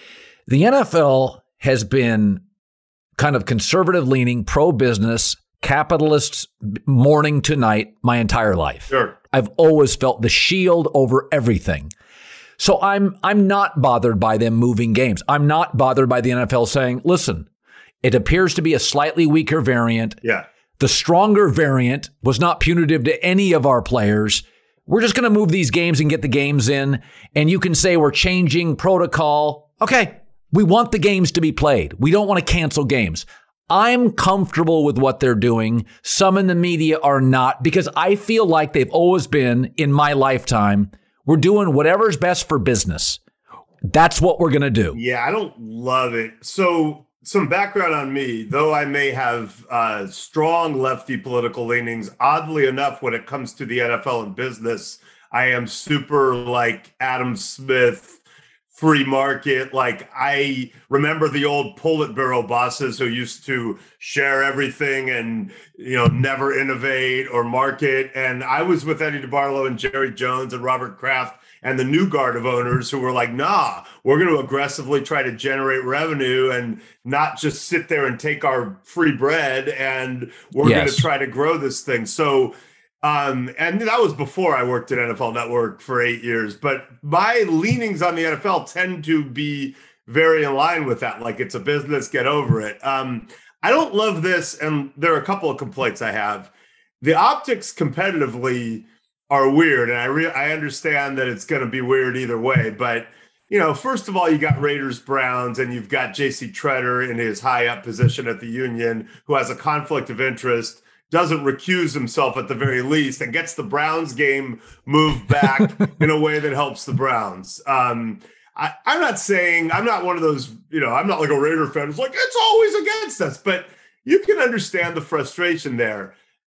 S11: The N F L has been kind of conservative leaning, pro-business, capitalists morning to night my entire life.
S1: Sure.
S11: I've always felt the shield over everything. So I'm I'm not bothered by them moving games. I'm not bothered by the N F L saying, listen, it appears to be a slightly weaker variant.
S1: Yeah.
S11: The stronger variant was not punitive to any of our players. We're just going to move these games and get the games in. And you can say we're changing protocol. Okay, we want the games to be played. We don't want to cancel games. I'm comfortable with what they're doing. Some in the media are not, because I feel like they've always been, in my lifetime, we're doing whatever's best for business. That's what we're going to do.
S1: Yeah, I don't love it. So some background on me, though I may have uh, strong lefty political leanings, oddly enough, when it comes to the N F L and business, I am super like Adam Smith, free market. Like, I remember the old Politburo bosses who used to share everything and, you know, never innovate or market. And I was with Eddie DeBarlo and Jerry Jones and Robert Kraft and the new guard of owners who were like, nah, we're going to aggressively try to generate revenue and not just sit there and take our free bread. And we're yes. going to try to grow this thing. So, Um, and that was before I worked at N F L Network for eight years. But my leanings on the N F L tend to be very in line with that. Like, it's a business, get over it. Um, I don't love this. And there are a couple of complaints I have. The optics competitively are weird. And I re- I understand that it's going to be weird either way. But, you know, first of all, you got Raiders Browns and you've got J C Treader in his high up position at the Union who has a conflict of interest, doesn't recuse himself at the very least, and gets the Browns game moved back in a way that helps the Browns. Um, I, I'm not saying, I'm not one of those, you know, I'm not like a Raider fan who's like, it's always against us, but you can understand the frustration there.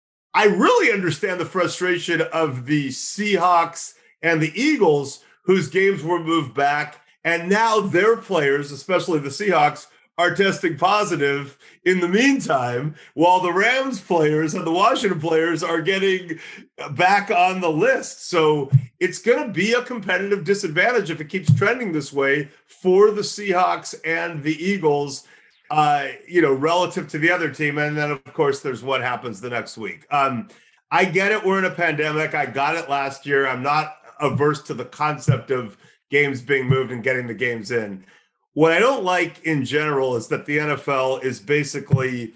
S1: I really understand the frustration of the Seahawks and the Eagles, whose games were moved back, and now their players, especially the Seahawks, are testing positive in the meantime, while the Rams players and the Washington players are getting back on the list. So it's going to be a competitive disadvantage if it keeps trending this way for the Seahawks and the Eagles, uh, you know, relative to the other team. And then, of course, there's what happens the next week. Um, I get it. We're in a pandemic. I got it last year. I'm not averse to the concept of games being moved and getting the games in. What I don't like in general is that the N F L is basically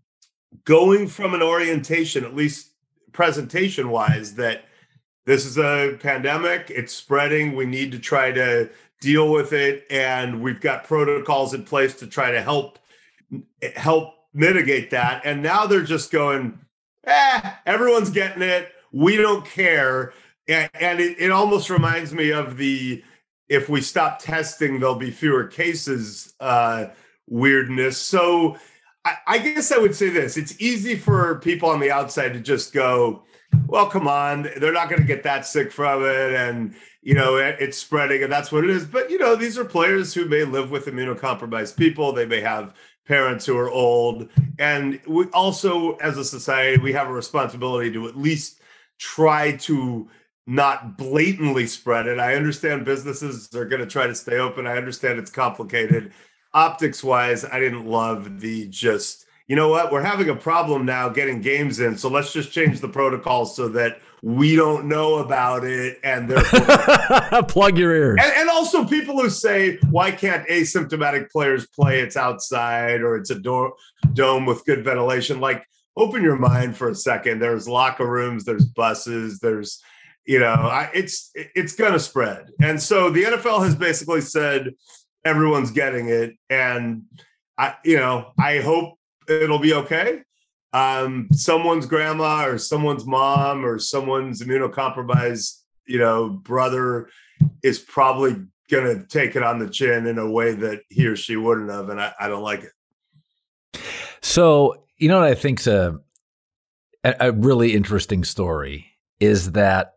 S1: going from an orientation, at least presentation-wise, that this is a pandemic, it's spreading, we need to try to deal with it, and we've got protocols in place to try to help help mitigate that. And now they're just going, eh, everyone's getting it, we don't care. And, and it, it almost reminds me of the if we stop testing, there'll be fewer cases uh, weirdness. So I, I guess I would say this. It's easy for people on the outside to just go, well, come on, they're not going to get that sick from it. And, you know, it, it's spreading and that's what it is. But, you know, these are players who may live with immunocompromised people. They may have parents who are old. And we also, as a society, we have a responsibility to at least try to not blatantly spread it. I understand businesses are going to try to stay open. I understand it's complicated. Optics wise, I didn't love the just, you know what, we're having a problem now getting games in. So let's just change the protocol so that we don't know about it. And therefore
S11: plug your ears.
S1: And, and also people who say, why can't asymptomatic players play? It's outside or it's a do- dome with good ventilation. Like, open your mind for a second. There's locker rooms, there's buses, there's, You know, I, it's it's going to spread. And so the N F L has basically said everyone's getting it. And, I, you know, I hope it'll be okay. Um, someone's grandma or someone's mom or someone's immunocompromised, you know, brother is probably going to take it on the chin in a way that he or she wouldn't have. And I, I don't like it.
S11: So, you know what I think's a, a really interesting story is that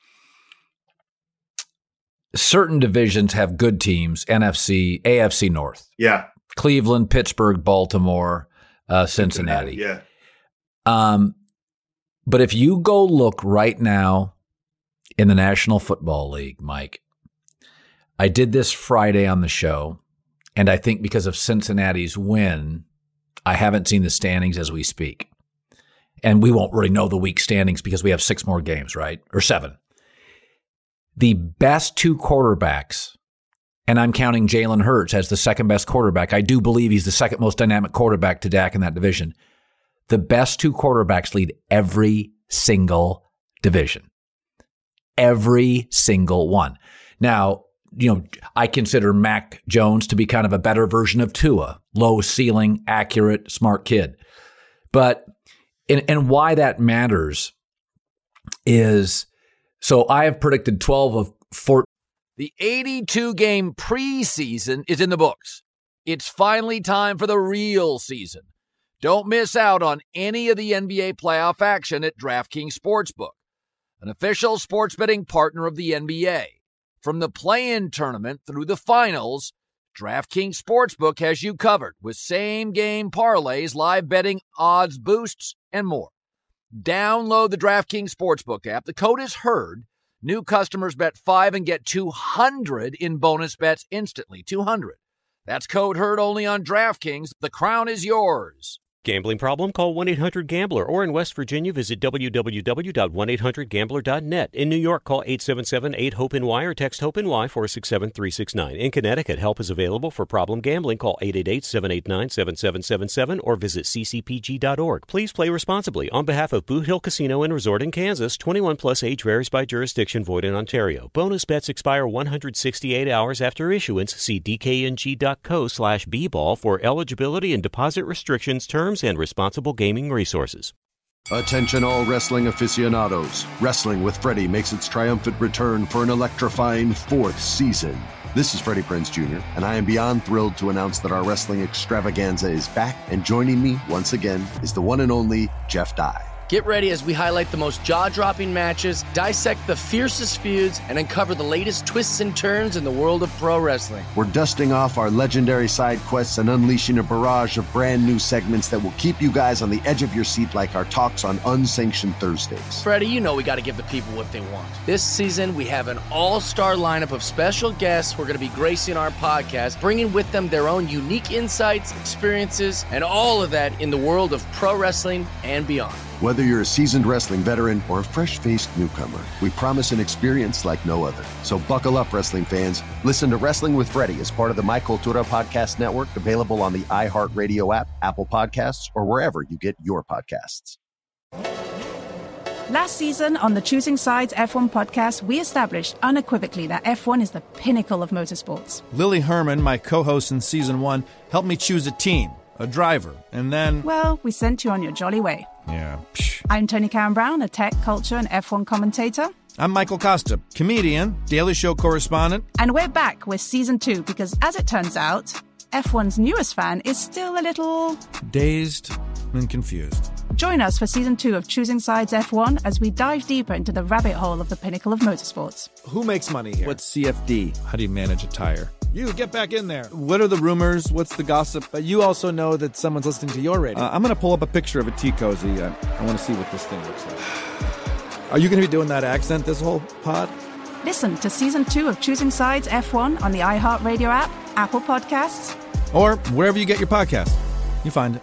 S11: certain divisions have good teams, N F C, A F C North.
S1: Yeah.
S11: Cleveland, Pittsburgh, Baltimore. uh, Cincinnati.
S1: Yeah.
S11: Um, but if you go look right now in the National Football League, Mike, I did this Friday on the show, and I think because of Cincinnati's win, I haven't seen the standings as we speak. And we won't really know the week standings because we have six more games, right? Or seven. The best two quarterbacks, and I'm counting Jalen Hurts as the second best quarterback. I do believe he's the second most dynamic quarterback to Dak in that division. The best two quarterbacks lead every single division. Every single one. Now, you know, I consider Mac Jones to be kind of a better version of Tua. Low ceiling, accurate, smart kid. But, and, and why that matters is, so I have predicted twelve of fourteen.
S9: The eighty-two game preseason is in the books. It's finally time for the real season. Don't miss out on any of the N B A playoff action at DraftKings Sportsbook, an official sports betting partner of the N B A. From the play-in tournament through the finals, DraftKings Sportsbook has you covered with same-game parlays, live betting, odds boosts, and more. Download the DraftKings Sportsbook app. The code is HEARD. New customers bet five and get two hundred in bonus bets instantly. two hundred. That's code HEARD only on DraftKings. The crown is yours.
S12: Gambling problem? Call one eight hundred gambler, or in West Virginia, visit w w w dot one eight hundred gambler dot net. In New York, call eight seven seven eight hope N Y or text HOPE-NY four six seven three six nine. In Connecticut, help is available for problem gambling. Call eight eight eight seven eight nine seven seven seven seven or visit c c p g dot org. Please play responsibly. On behalf of Boot Hill Casino and Resort in Kansas, twenty-one plus age varies by jurisdiction, void in Ontario. Bonus bets expire one hundred sixty-eight hours after issuance. See d k n g dot co slash b ball for eligibility and deposit restrictions, terms, and responsible gaming resources.
S2: Attention all wrestling aficionados. Wrestling with Freddie makes its triumphant return for an electrifying fourth season. This is Freddie Prinze Junior, and I am beyond thrilled to announce that our wrestling extravaganza is back, and joining me once again is the one and only Jeff Dye.
S3: Get ready as we highlight the most jaw-dropping matches, dissect the fiercest feuds, and uncover the latest twists and turns in the world of pro wrestling.
S2: We're dusting off our legendary side quests and unleashing a barrage of brand new segments that will keep you guys on the edge of your seat like our talks on Unsanctioned Thursdays.
S3: Freddie, you know we got to give the people what they want. This season, we have an all-star lineup of special guests who are going to be gracing our podcast, bringing with them their own unique insights, experiences, and all of that in the world of pro wrestling and beyond.
S2: Whether you're a seasoned wrestling veteran or a fresh-faced newcomer, we promise an experience like no other. So buckle up, wrestling fans. Listen to Wrestling with Freddie as part of the My Cultura Podcast Network, available on the iHeartRadio app, Apple Podcasts, or wherever you get your podcasts.
S6: Last season on the Choosing Sides F one podcast, we established unequivocally that F one is the pinnacle of motorsports.
S7: Lily Herman, my co-host in season one, helped me choose a team, a driver, and then...
S6: Well, we sent you on your jolly way.
S7: Yeah. Psh.
S6: I'm Tony Karen Brown, a tech, culture, and F one commentator.
S7: I'm Michael Costa, comedian, Daily Show correspondent.
S6: And we're back with season two because, as it turns out, F one's newest fan is still a little...
S7: dazed and confused.
S6: Join us for season two of Choosing Sides F one as we dive deeper into the rabbit hole of the pinnacle of motorsports.
S13: Who makes money here? What's C F D?
S7: How do you manage a tire?
S13: You, get back in there.
S7: What are the rumors? What's the gossip?
S13: But you also know that someone's listening to your radio.
S7: Uh, I'm going to pull up a picture of a tea cozy. Uh, I want to see what this thing looks like.
S13: Are you going to be doing that accent this whole pod?
S6: Listen to season two of Choosing Sides F one on the iHeartRadio app, Apple Podcasts,
S7: or wherever you get your podcasts. You find it.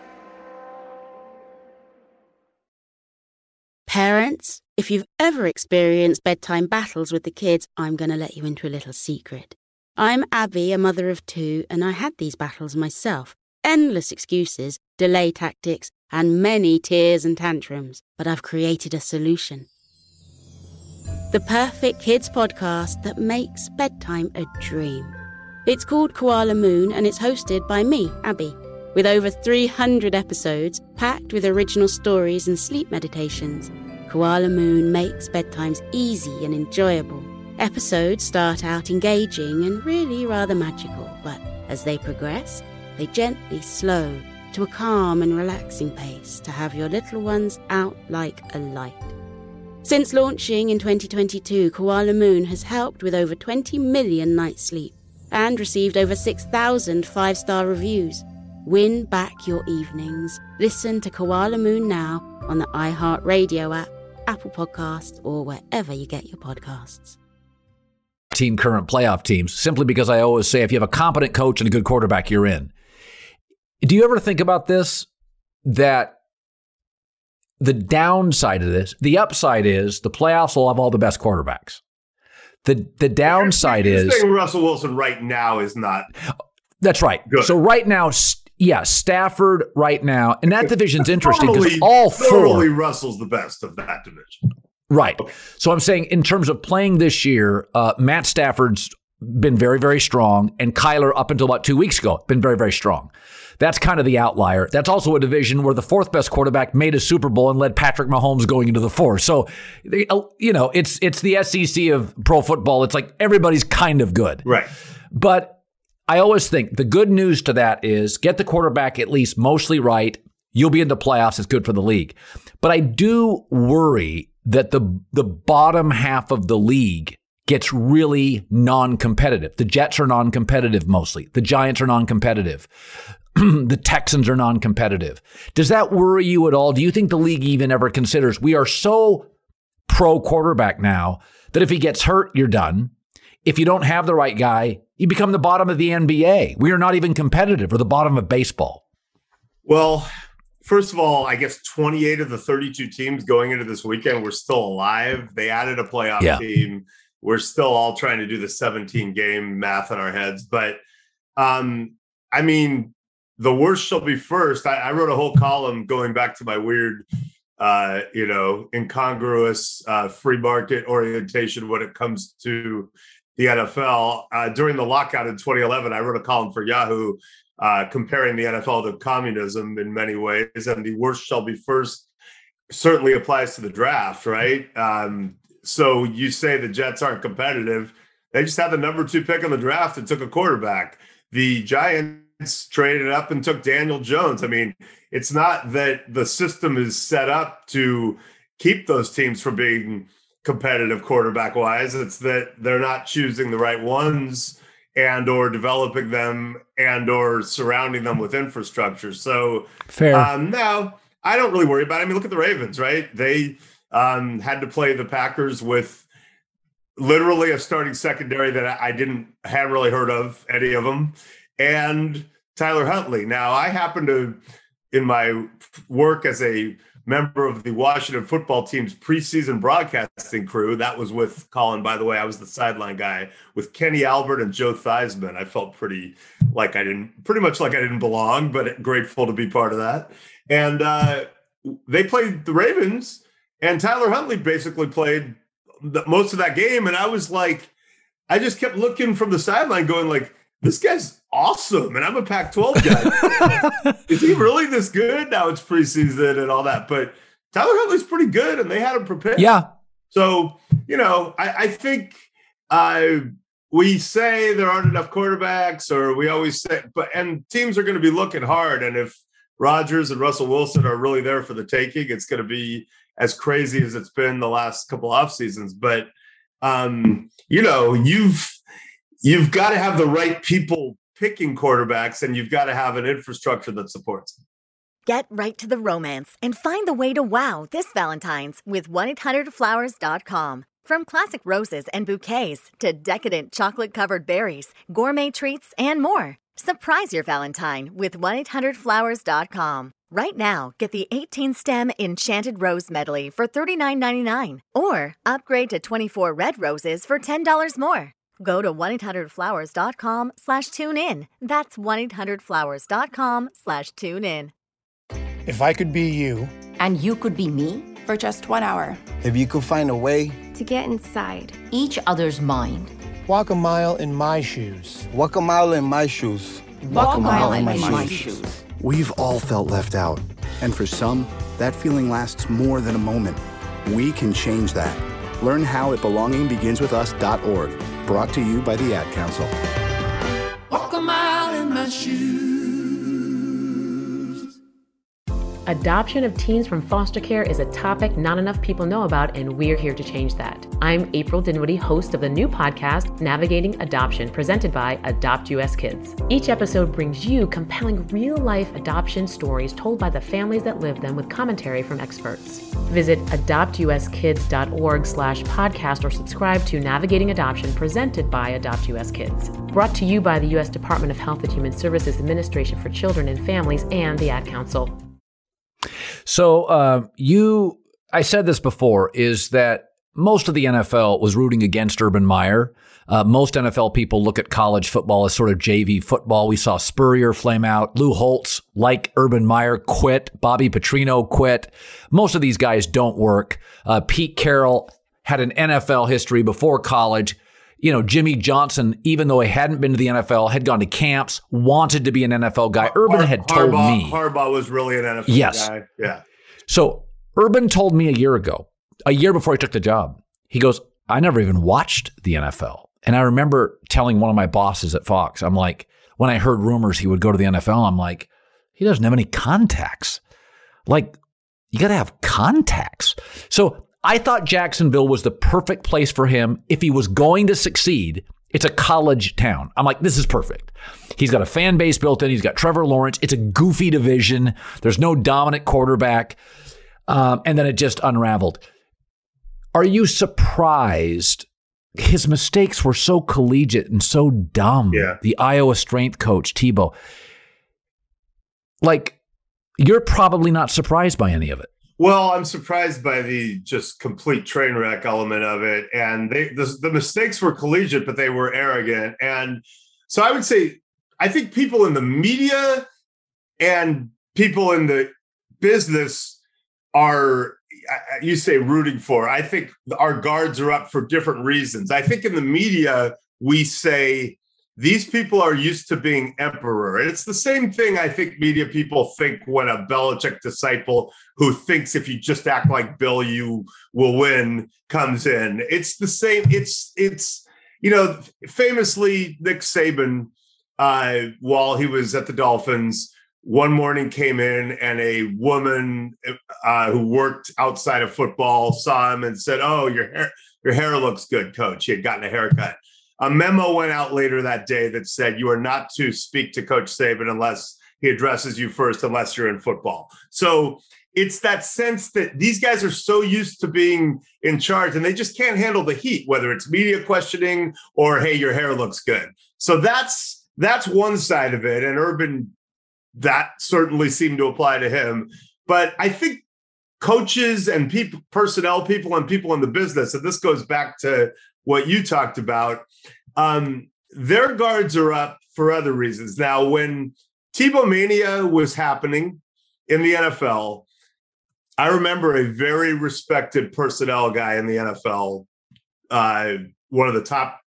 S8: Parents, if you've ever experienced bedtime battles with the kids, I'm going to let you into a little secret. I'm Abby, a mother of two, and I had these battles myself. Endless excuses, delay tactics, and many tears and tantrums. But I've created a solution. The perfect kids podcast that makes bedtime a dream. It's called Koala Moon, and it's hosted by me, Abby, with over three hundred episodes packed with original stories and sleep meditations. Koala Moon makes bedtimes easy and enjoyable. Episodes start out engaging and really rather magical, but as they progress, they gently slow to a calm and relaxing pace to have your little ones out like a light. Since launching in twenty twenty-two, Koala Moon has helped with over twenty million nights sleep and received over six thousand five-star reviews. Win back your evenings. Listen to Koala Moon now on the iHeartRadio app, Apple Podcasts, or wherever you get your podcasts.
S11: Team current playoff teams, simply because I always say if you have a competent coach and a good quarterback, you're in. Do you ever think about this? That the downside of this, the upside is the playoffs will have all the best quarterbacks. The the downside
S1: You're
S11: is
S1: saying Russell Wilson right now is not.
S11: That's right.
S1: Good.
S11: So right now, yeah, Stafford right now, and that division's interesting because
S1: Normally-
S11: all four.
S1: Normally, Russell's the best of that division.
S11: Right. So I'm saying in terms of playing this year, uh, Matt Stafford's been very, very strong, and Kyler up until about two weeks ago, been very, very strong. That's kind of the outlier. That's also a division where the fourth best quarterback made a Super Bowl and led Patrick Mahomes going into the fourth. So, you know, it's it's the S E C of pro football. It's like everybody's kind of good.
S1: Right.
S11: But I always think the good news to that is get the quarterback at least mostly right. You'll be in the playoffs. It's good for the league. But I do worry that the the bottom half of the league gets really non-competitive. The Jets are non-competitive mostly. The Giants are non-competitive. The Texans are non-competitive. Does that worry you at all? Do you think the league even ever considers we are so pro quarterback now that if he gets hurt, you're done? If you don't have the right guy, you become the bottom of the N B A. We are not even competitive, or the bottom of baseball.
S1: Well, first of all, I guess twenty-eight of the thirty-two teams going into this weekend were still alive. They added a playoff
S11: Yeah.
S1: team. We're still all trying to do the seventeen game math in our heads. But, um, I mean, the worst shall be first. I, I wrote a whole column going back to my weird, uh, you know, incongruous uh, free market orientation when it comes to the N F L. Uh, during the lockout in twenty eleven, I wrote a column for Yahoo uh, comparing the N F L to communism in many ways. And the worst shall be first certainly applies to the draft, right? Um, so you say the Jets aren't competitive. They just had the number two pick in the draft and took a quarterback. The Giants traded up and took Daniel Jones. I mean, it's not that the system is set up to keep those teams from being competitive quarterback wise. It's that they're not choosing the right ones and or developing them and or surrounding them with infrastructure. So
S11: Fair.
S1: Um, no, I don't really worry about it. I mean, look at the Ravens, right? They um, had to play the Packers with literally a starting secondary that I didn't hadn't really heard of any of them, and Tyler Huntley. Now, I happen to, in my work as a member of the Washington football team's preseason broadcasting crew, that was with Colin, by the way, I was the sideline guy, with Kenny Albert and Joe Theismann. I felt pretty like I didn't, pretty much like I didn't belong, but grateful to be part of that. And uh, they played the Ravens, and Tyler Huntley basically played the, most of that game. And I was like, I just kept looking from the sideline going like, this guy's awesome. And I'm a Pac twelve guy. Is he really this good? Now it's preseason and all that. But Tyler Huntley's pretty good, and they had him prepared.
S11: Yeah.
S1: So, you know, I, I think uh, we say there aren't enough quarterbacks, or we always say, but and teams are going to be looking hard. And if Rodgers and Russell Wilson are really there for the taking, it's going to be as crazy as it's been the last couple off seasons. But, um, you know, you've, You've got to have the right people picking quarterbacks, and you've got to have an infrastructure that supports them.
S10: Get right to the romance and find the way to wow this Valentine's with one eight hundred flowers dot com. From classic roses and bouquets to decadent chocolate-covered berries, gourmet treats, and more. Surprise your Valentine with one eight hundred flowers dot com. Right now, get the eighteen stem Enchanted Rose Medley for thirty-nine ninety-nine, or upgrade to twenty-four red roses for ten dollars more. Go to one eight hundred flowers dot com slash tune in. That's one eight hundred flowers dot com slash tune in.
S16: If I could be you.
S17: And you could be me.
S18: For just one hour.
S16: If you could find a way.
S18: To get inside.
S17: Each other's mind.
S16: Walk a mile in my shoes.
S19: Walk a mile in my shoes.
S17: Walk, Walk a mile, mile in my, my shoes. shoes.
S20: We've all felt left out. And for some, that feeling lasts more than a moment. We can change that. Learn how at belonging begins with us dot org. Brought to you by the Ad Council.
S21: Walk a mile in my shoes. Adoption of teens from foster care is a topic not enough people know about, and we're here to change that. I'm April Dinwiddie, host of the new podcast, Navigating Adoption, presented by Adopt U S Kids. Each episode brings you compelling real-life adoption stories told by the families that live them with commentary from experts. Visit adopt u s kids dot org slash podcast or subscribe to Navigating Adoption, presented by Adopt U S Kids. Brought to you by the U S Department of Health and Human Services Administration for Children and Families and the Ad Council.
S11: So uh, you, I said this before, is that most of the N F L was rooting against Urban Meyer. Uh, most N F L people look at college football as sort of J V football. We saw Spurrier flame out. Lou Holtz, like Urban Meyer, quit. Bobby Petrino quit. Most of these guys don't work. Uh, Pete Carroll had an N F L history before college. You know, Jimmy Johnson, even though he hadn't been to the N F L, had gone to camps, wanted to be an N F L guy. Urban
S1: Har-
S11: had told
S1: Harbaugh,
S11: me.
S1: Harbaugh was really an N F L
S11: yes.
S1: guy. Yeah.
S11: So Urban told me a year ago, a year before he took the job, he goes, I never even watched the N F L. And I remember telling one of my bosses at Fox, I'm like, when I heard rumors he would go to the N F L, I'm like, he doesn't have any contacts. Like, you got to have contacts. So I thought Jacksonville was the perfect place for him if he was going to succeed. It's a college town. I'm like, this is perfect. He's got a fan base built in. He's got Trevor Lawrence. It's a goofy division. There's no dominant quarterback. Um, and then it just unraveled. Are you surprised? His mistakes were so collegiate and so dumb.
S1: Yeah.
S11: The Iowa strength coach, Tebow. Like, you're probably not surprised by any of it.
S1: Well, I'm surprised by the just complete train wreck element of it. And they the, the mistakes were collegiate, but they were arrogant. And so I would say, I think people in the media and people in the business are, you say rooting for. I think our guards are up for different reasons. I think in the media, we say, these people are used to being emperor. And it's the same thing I think media people think when a Belichick disciple who thinks if you just act like Bill, you will win comes in. It's the same. It's, it's you know, famously, Nick Saban, uh, while he was at the Dolphins, one morning came in and a woman uh, who worked outside of football saw him and said, oh, your hair, your hair looks good, coach. He had gotten a haircut. A memo went out later that day that said you are not to speak to Coach Saban unless he addresses you first, unless you're in football. So it's that sense that these guys are so used to being in charge and they just can't handle the heat, whether it's media questioning or, hey, your hair looks good. So that's that's one side of it. And Urban, that certainly seemed to apply to him. But I think coaches and people, personnel people and people in the business, and this goes back to what you talked about, um, their guards are up for other reasons. Now, when Tebow Mania was happening in the N F L, I remember a very respected personnel guy in the N F L, uh, one of the top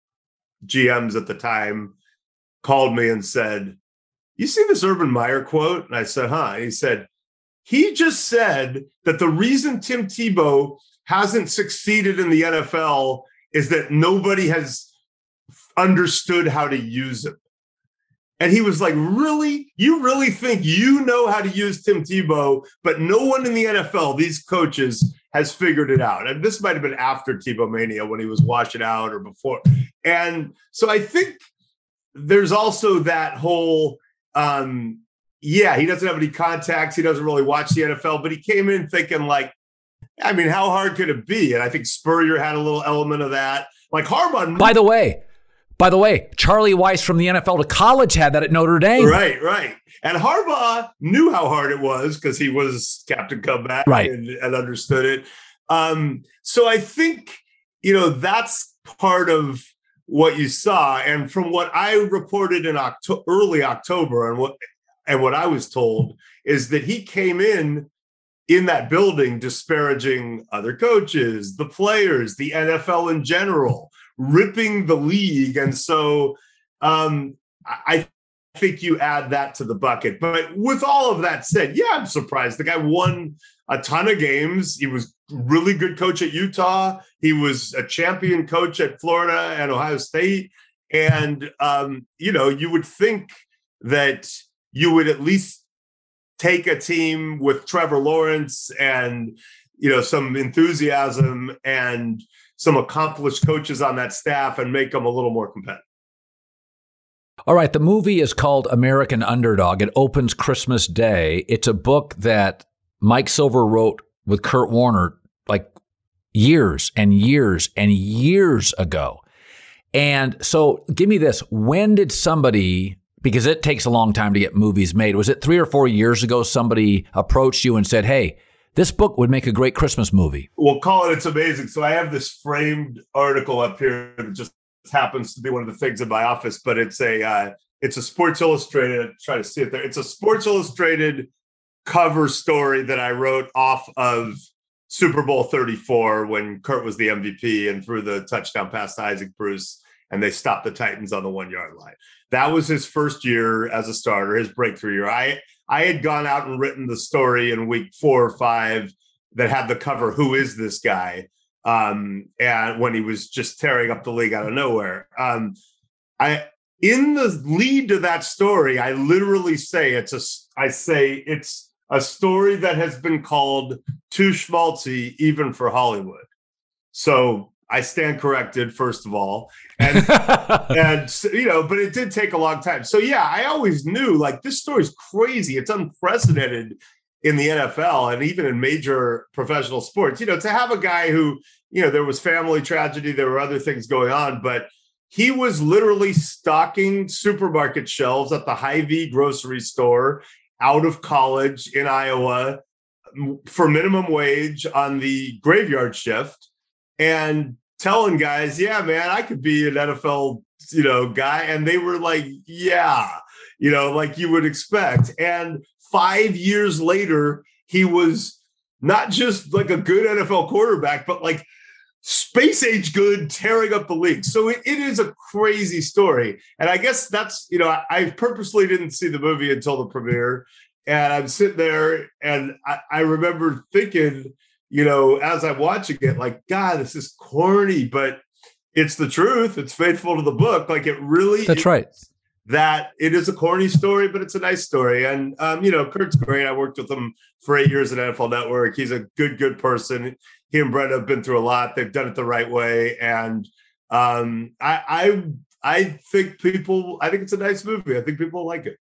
S1: G Ms at the time, called me and said, you see this Urban Meyer quote? And I said, huh? And he said, he just said that the reason Tim Tebow hasn't succeeded in the N F L is that nobody has understood how to use him. And he was like, really? You really think you know how to use Tim Tebow, but no one in the N F L, these coaches, has figured it out. And this might have been after Tebow Mania when he was washing out or before. And so I think there's also that whole, um, yeah, he doesn't have any contacts. He doesn't really watch the N F L, but he came in thinking like, I mean, how hard could it be? And I think Spurrier had a little element of that. Like Harbaugh.
S11: By the way, by the way, Charlie Weiss from the N F L to college had that at Notre Dame.
S1: Right, right. And Harbaugh knew how hard it was because he was Captain Comeback,
S11: right,
S1: and, and understood it. Um, so I think, you know, that's part of what you saw. And from what I reported in October, early October, and what and what I was told is that he came in in that building disparaging other coaches, the players, the N F L in general, ripping the league. And so um, I think you add that to the bucket. But with all of that said, yeah, I'm surprised. The guy won a ton of games. He was really good coach at Utah. He was a champion coach at Florida and Ohio State. And, um, you know, you would think that you would at least take a team with Trevor Lawrence and, you know, some enthusiasm and some accomplished coaches on that staff and make them a little more competitive.
S11: All right. The movie is called American Underdog. It opens Christmas Day. It's a book that Mike Silver wrote with Kurt Warner like years and years and years ago. And so give me this. When did somebody, because it takes a long time to get movies made, was it three or four years ago somebody approached you and said, hey, this book would make a great Christmas movie?
S1: We'll call it It's Amazing. So I have this framed article up here that just happens to be one of the things in my office, but it's a uh, it's a Sports Illustrated. Try to see it there. It's a Sports Illustrated cover story that I wrote off of Super Bowl thirty-four when Kurt was the M V P and threw the touchdown pass to Isaac Bruce, and they stopped the Titans on the one yard line. That was his first year as a starter, his breakthrough year. I I had gone out and written the story in week four or five that had the cover, Who Is This Guy? Um, and when he was just tearing up the league out of nowhere. Um, I in the lead to that story, I literally say it's a I say it's a story that has been called too schmaltzy even for Hollywood. So I stand corrected, first of all. And, and, you know, but it did take a long time. So, yeah, I always knew, like, this story's crazy. It's unprecedented in the N F L and even in major professional sports. You know, to have a guy who, you know, there was family tragedy, there were other things going on, but he was literally stocking supermarket shelves at the Hy-Vee grocery store out of college in Iowa for minimum wage on the graveyard shift and telling guys, yeah, man, I could be an N F L, you know, guy. And they were like, yeah, you know, like you would expect. And five years later, he was not just like a good N F L quarterback, but like space age good, tearing up the league. So it, it is a crazy story. And I guess that's, you know, I, I purposely didn't see the movie until the premiere. And I'm sitting there and I, I remember thinking, you know, as I'm watching it, like, God, this is corny, but it's the truth. It's faithful to the book. Like it really
S11: That's right.
S1: That it is a corny story, but it's a nice story. And, um, you know, Kurt's great. I worked with him for eight years at N F L Network. He's a good, good person. He and Brenda have been through a lot. They've done it the right way. And um, I, I, I think people, I think it's a nice movie. I think people like it.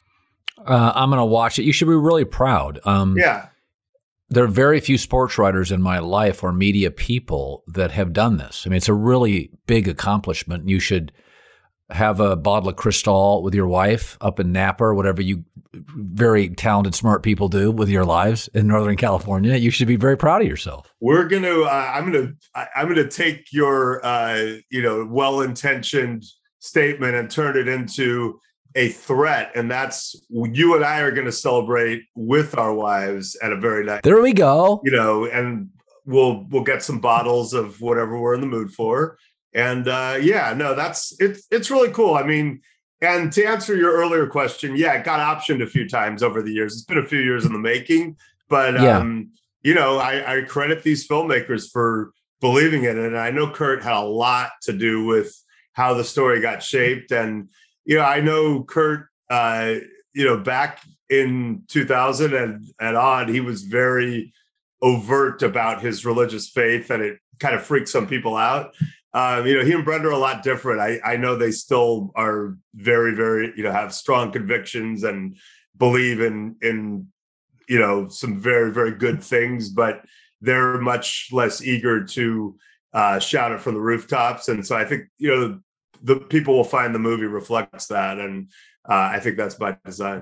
S11: Uh, I'm going to watch it. You should be really proud. Um,
S1: yeah.
S11: There are very few sports writers in my life or media people that have done this. I mean, it's a really big accomplishment. You should have a bottle of Cristal with your wife up in Napa or whatever you very talented, smart people do with your lives in Northern California. You should be very proud of yourself.
S1: We're going to, uh, I'm going to, I'm going to take your, uh, you know, well-intentioned statement and turn it into a threat. And that's, you and I are going to celebrate with our wives at a very nice,
S11: there we go.
S1: You know, and we'll, we'll get some bottles of whatever we're in the mood for. And uh, yeah, no, that's, it's, it's really cool. I mean, and to answer your earlier question, yeah, it got optioned a few times over the years. It's been a few years in the making, but yeah. um, you know, I, I credit these filmmakers for believing in it. And I know Kurt had a lot to do with how the story got shaped. And, you know, I know Kurt, uh, you know, back in two thousand and, and on, he was very overt about his religious faith, and it kind of freaked some people out. Um, you know, he and Brenda are a lot different. I, I know they still are very, very, you know, have strong convictions and believe in, in, you know, some very, very good things, but they're much less eager to uh, shout it from the rooftops. And so I think, you know, the people will find the movie reflects that. And uh, I think that's by design.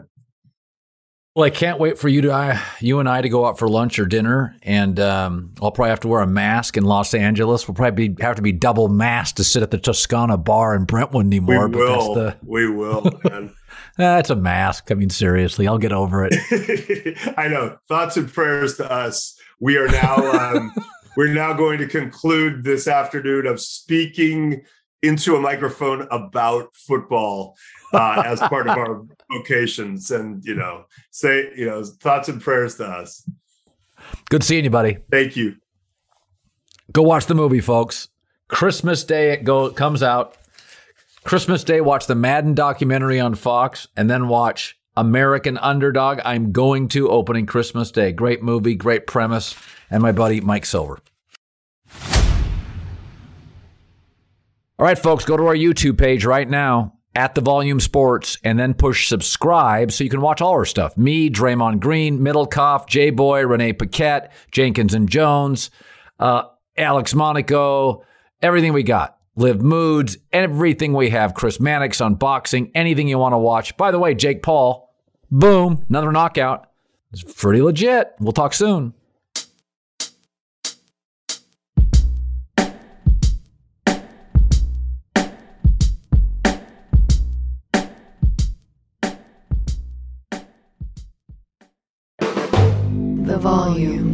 S11: Well, I can't wait for you to, uh, you and I to go out for lunch or dinner, and um, I'll probably have to wear a mask in Los Angeles. We'll probably be, have to be double masked to sit at the Toscana bar in Brentwood anymore.
S1: We
S11: but
S1: will.
S11: That's the,
S1: we will. Man.
S11: That's a mask. I mean, seriously, I'll get over it.
S1: I know. Thoughts and prayers to us. We are now, um, we're now going to conclude this afternoon of speaking into a microphone about football uh, as part of our vocations, and, you know, say, you know, thoughts and prayers to us.
S11: Good seeing you, buddy.
S1: Thank you.
S11: Go watch the movie, folks. Christmas Day it go it comes out. Christmas Day, watch the Madden documentary on Fox, and then watch American Underdog. I'm going to opening Christmas Day. Great movie, great premise, and my buddy Mike Silver. All right, folks, go to our YouTube page right now, at The Volume Sports, and then push subscribe so you can watch all our stuff. Me, Draymond Green, Middlecoff, J-Boy, Renee Paquette, Jenkins and Jones, uh, Alex Monaco, everything we got. Liv Moods, everything we have. Chris Mannix on boxing, anything you want to watch. By the way, Jake Paul, boom, another knockout. It's pretty legit. We'll talk soon.
S10: The volume.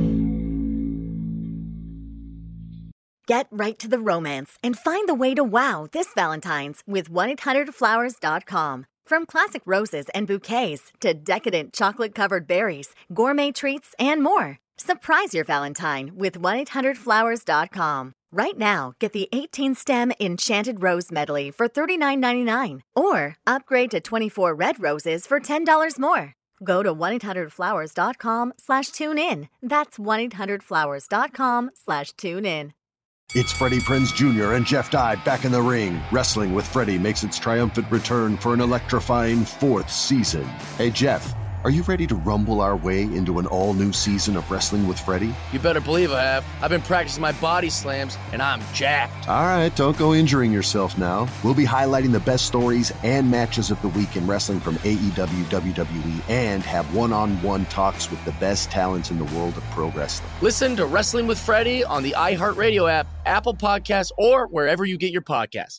S10: Get right to the romance and find the way to wow this Valentine's with one eight hundred flowers dot com. From classic roses and bouquets to decadent chocolate-covered berries, gourmet treats, and more. Surprise your Valentine with one eight hundred flowers dot com. Right now, get the eighteen stem Enchanted Rose Medley for thirty-nine ninety-nine or upgrade to twenty-four red roses for ten dollars more. Go to one eight hundred flowers dot com slash tune in. That's one eight hundred flowers dot com slash tune in.
S2: It's Freddie Prinze Junior and Jeff Dye back in the ring. Wrestling with Freddie makes its triumphant return for an electrifying fourth season. Hey, Jeff, are you ready to rumble our way into an all-new season of Wrestling with Freddie?
S3: You better believe I have. I've been practicing my body slams, and I'm jacked.
S2: All right, don't go injuring yourself now. We'll be highlighting the best stories and matches of the week in wrestling from A E W, W W E, and have one-on-one talks with the best talents in the world of pro wrestling.
S3: Listen to Wrestling with Freddie on the iHeartRadio app, Apple Podcasts, or wherever you get your podcasts.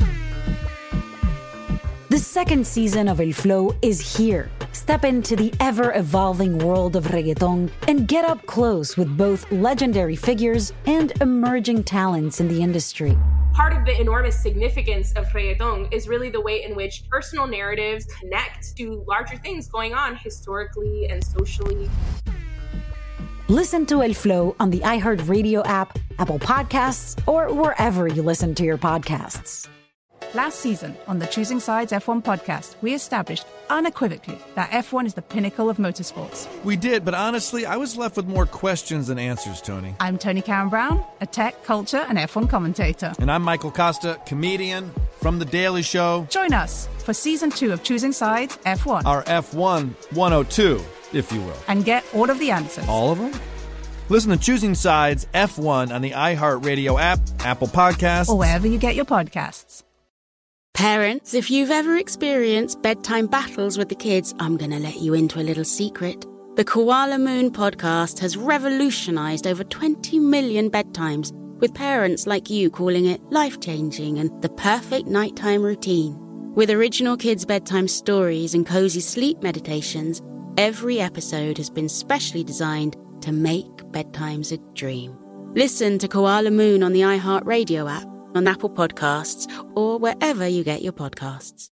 S4: The second season of El Flow is here. Step into the ever-evolving world of reggaeton and get up close with both legendary figures and emerging talents in the industry.
S5: Part of the enormous significance of reggaeton is really the way in which personal narratives connect to larger things going on historically and socially.
S4: Listen to El Flow on the iHeartRadio app, Apple Podcasts, or wherever you listen to your podcasts.
S6: Last season on the Choosing Sides F one podcast, we established unequivocally that F one is the pinnacle of motorsports.
S7: We did, but honestly, I was left with more questions than answers, Tony.
S6: I'm Tony Karen Brown, a tech, culture, and F one commentator.
S7: And I'm Michael Costa, comedian from The Daily Show.
S6: Join us for season two of Choosing Sides F one.
S7: Our F one one oh two, if you will.
S6: And get all of the answers.
S7: All of them? Listen to Choosing Sides F one on the iHeartRadio app, Apple Podcasts,
S6: or wherever you get your podcasts.
S8: Parents, if you've ever experienced bedtime battles with the kids, I'm going to let you into a little secret. The Koala Moon podcast has revolutionized over twenty million bedtimes, with parents like you calling it life-changing and the perfect nighttime routine. With original kids' bedtime stories and cozy sleep meditations, every episode has been specially designed to make bedtimes a dream. Listen to Koala Moon on the iHeartRadio app, on Apple Podcasts, or wherever you get your podcasts.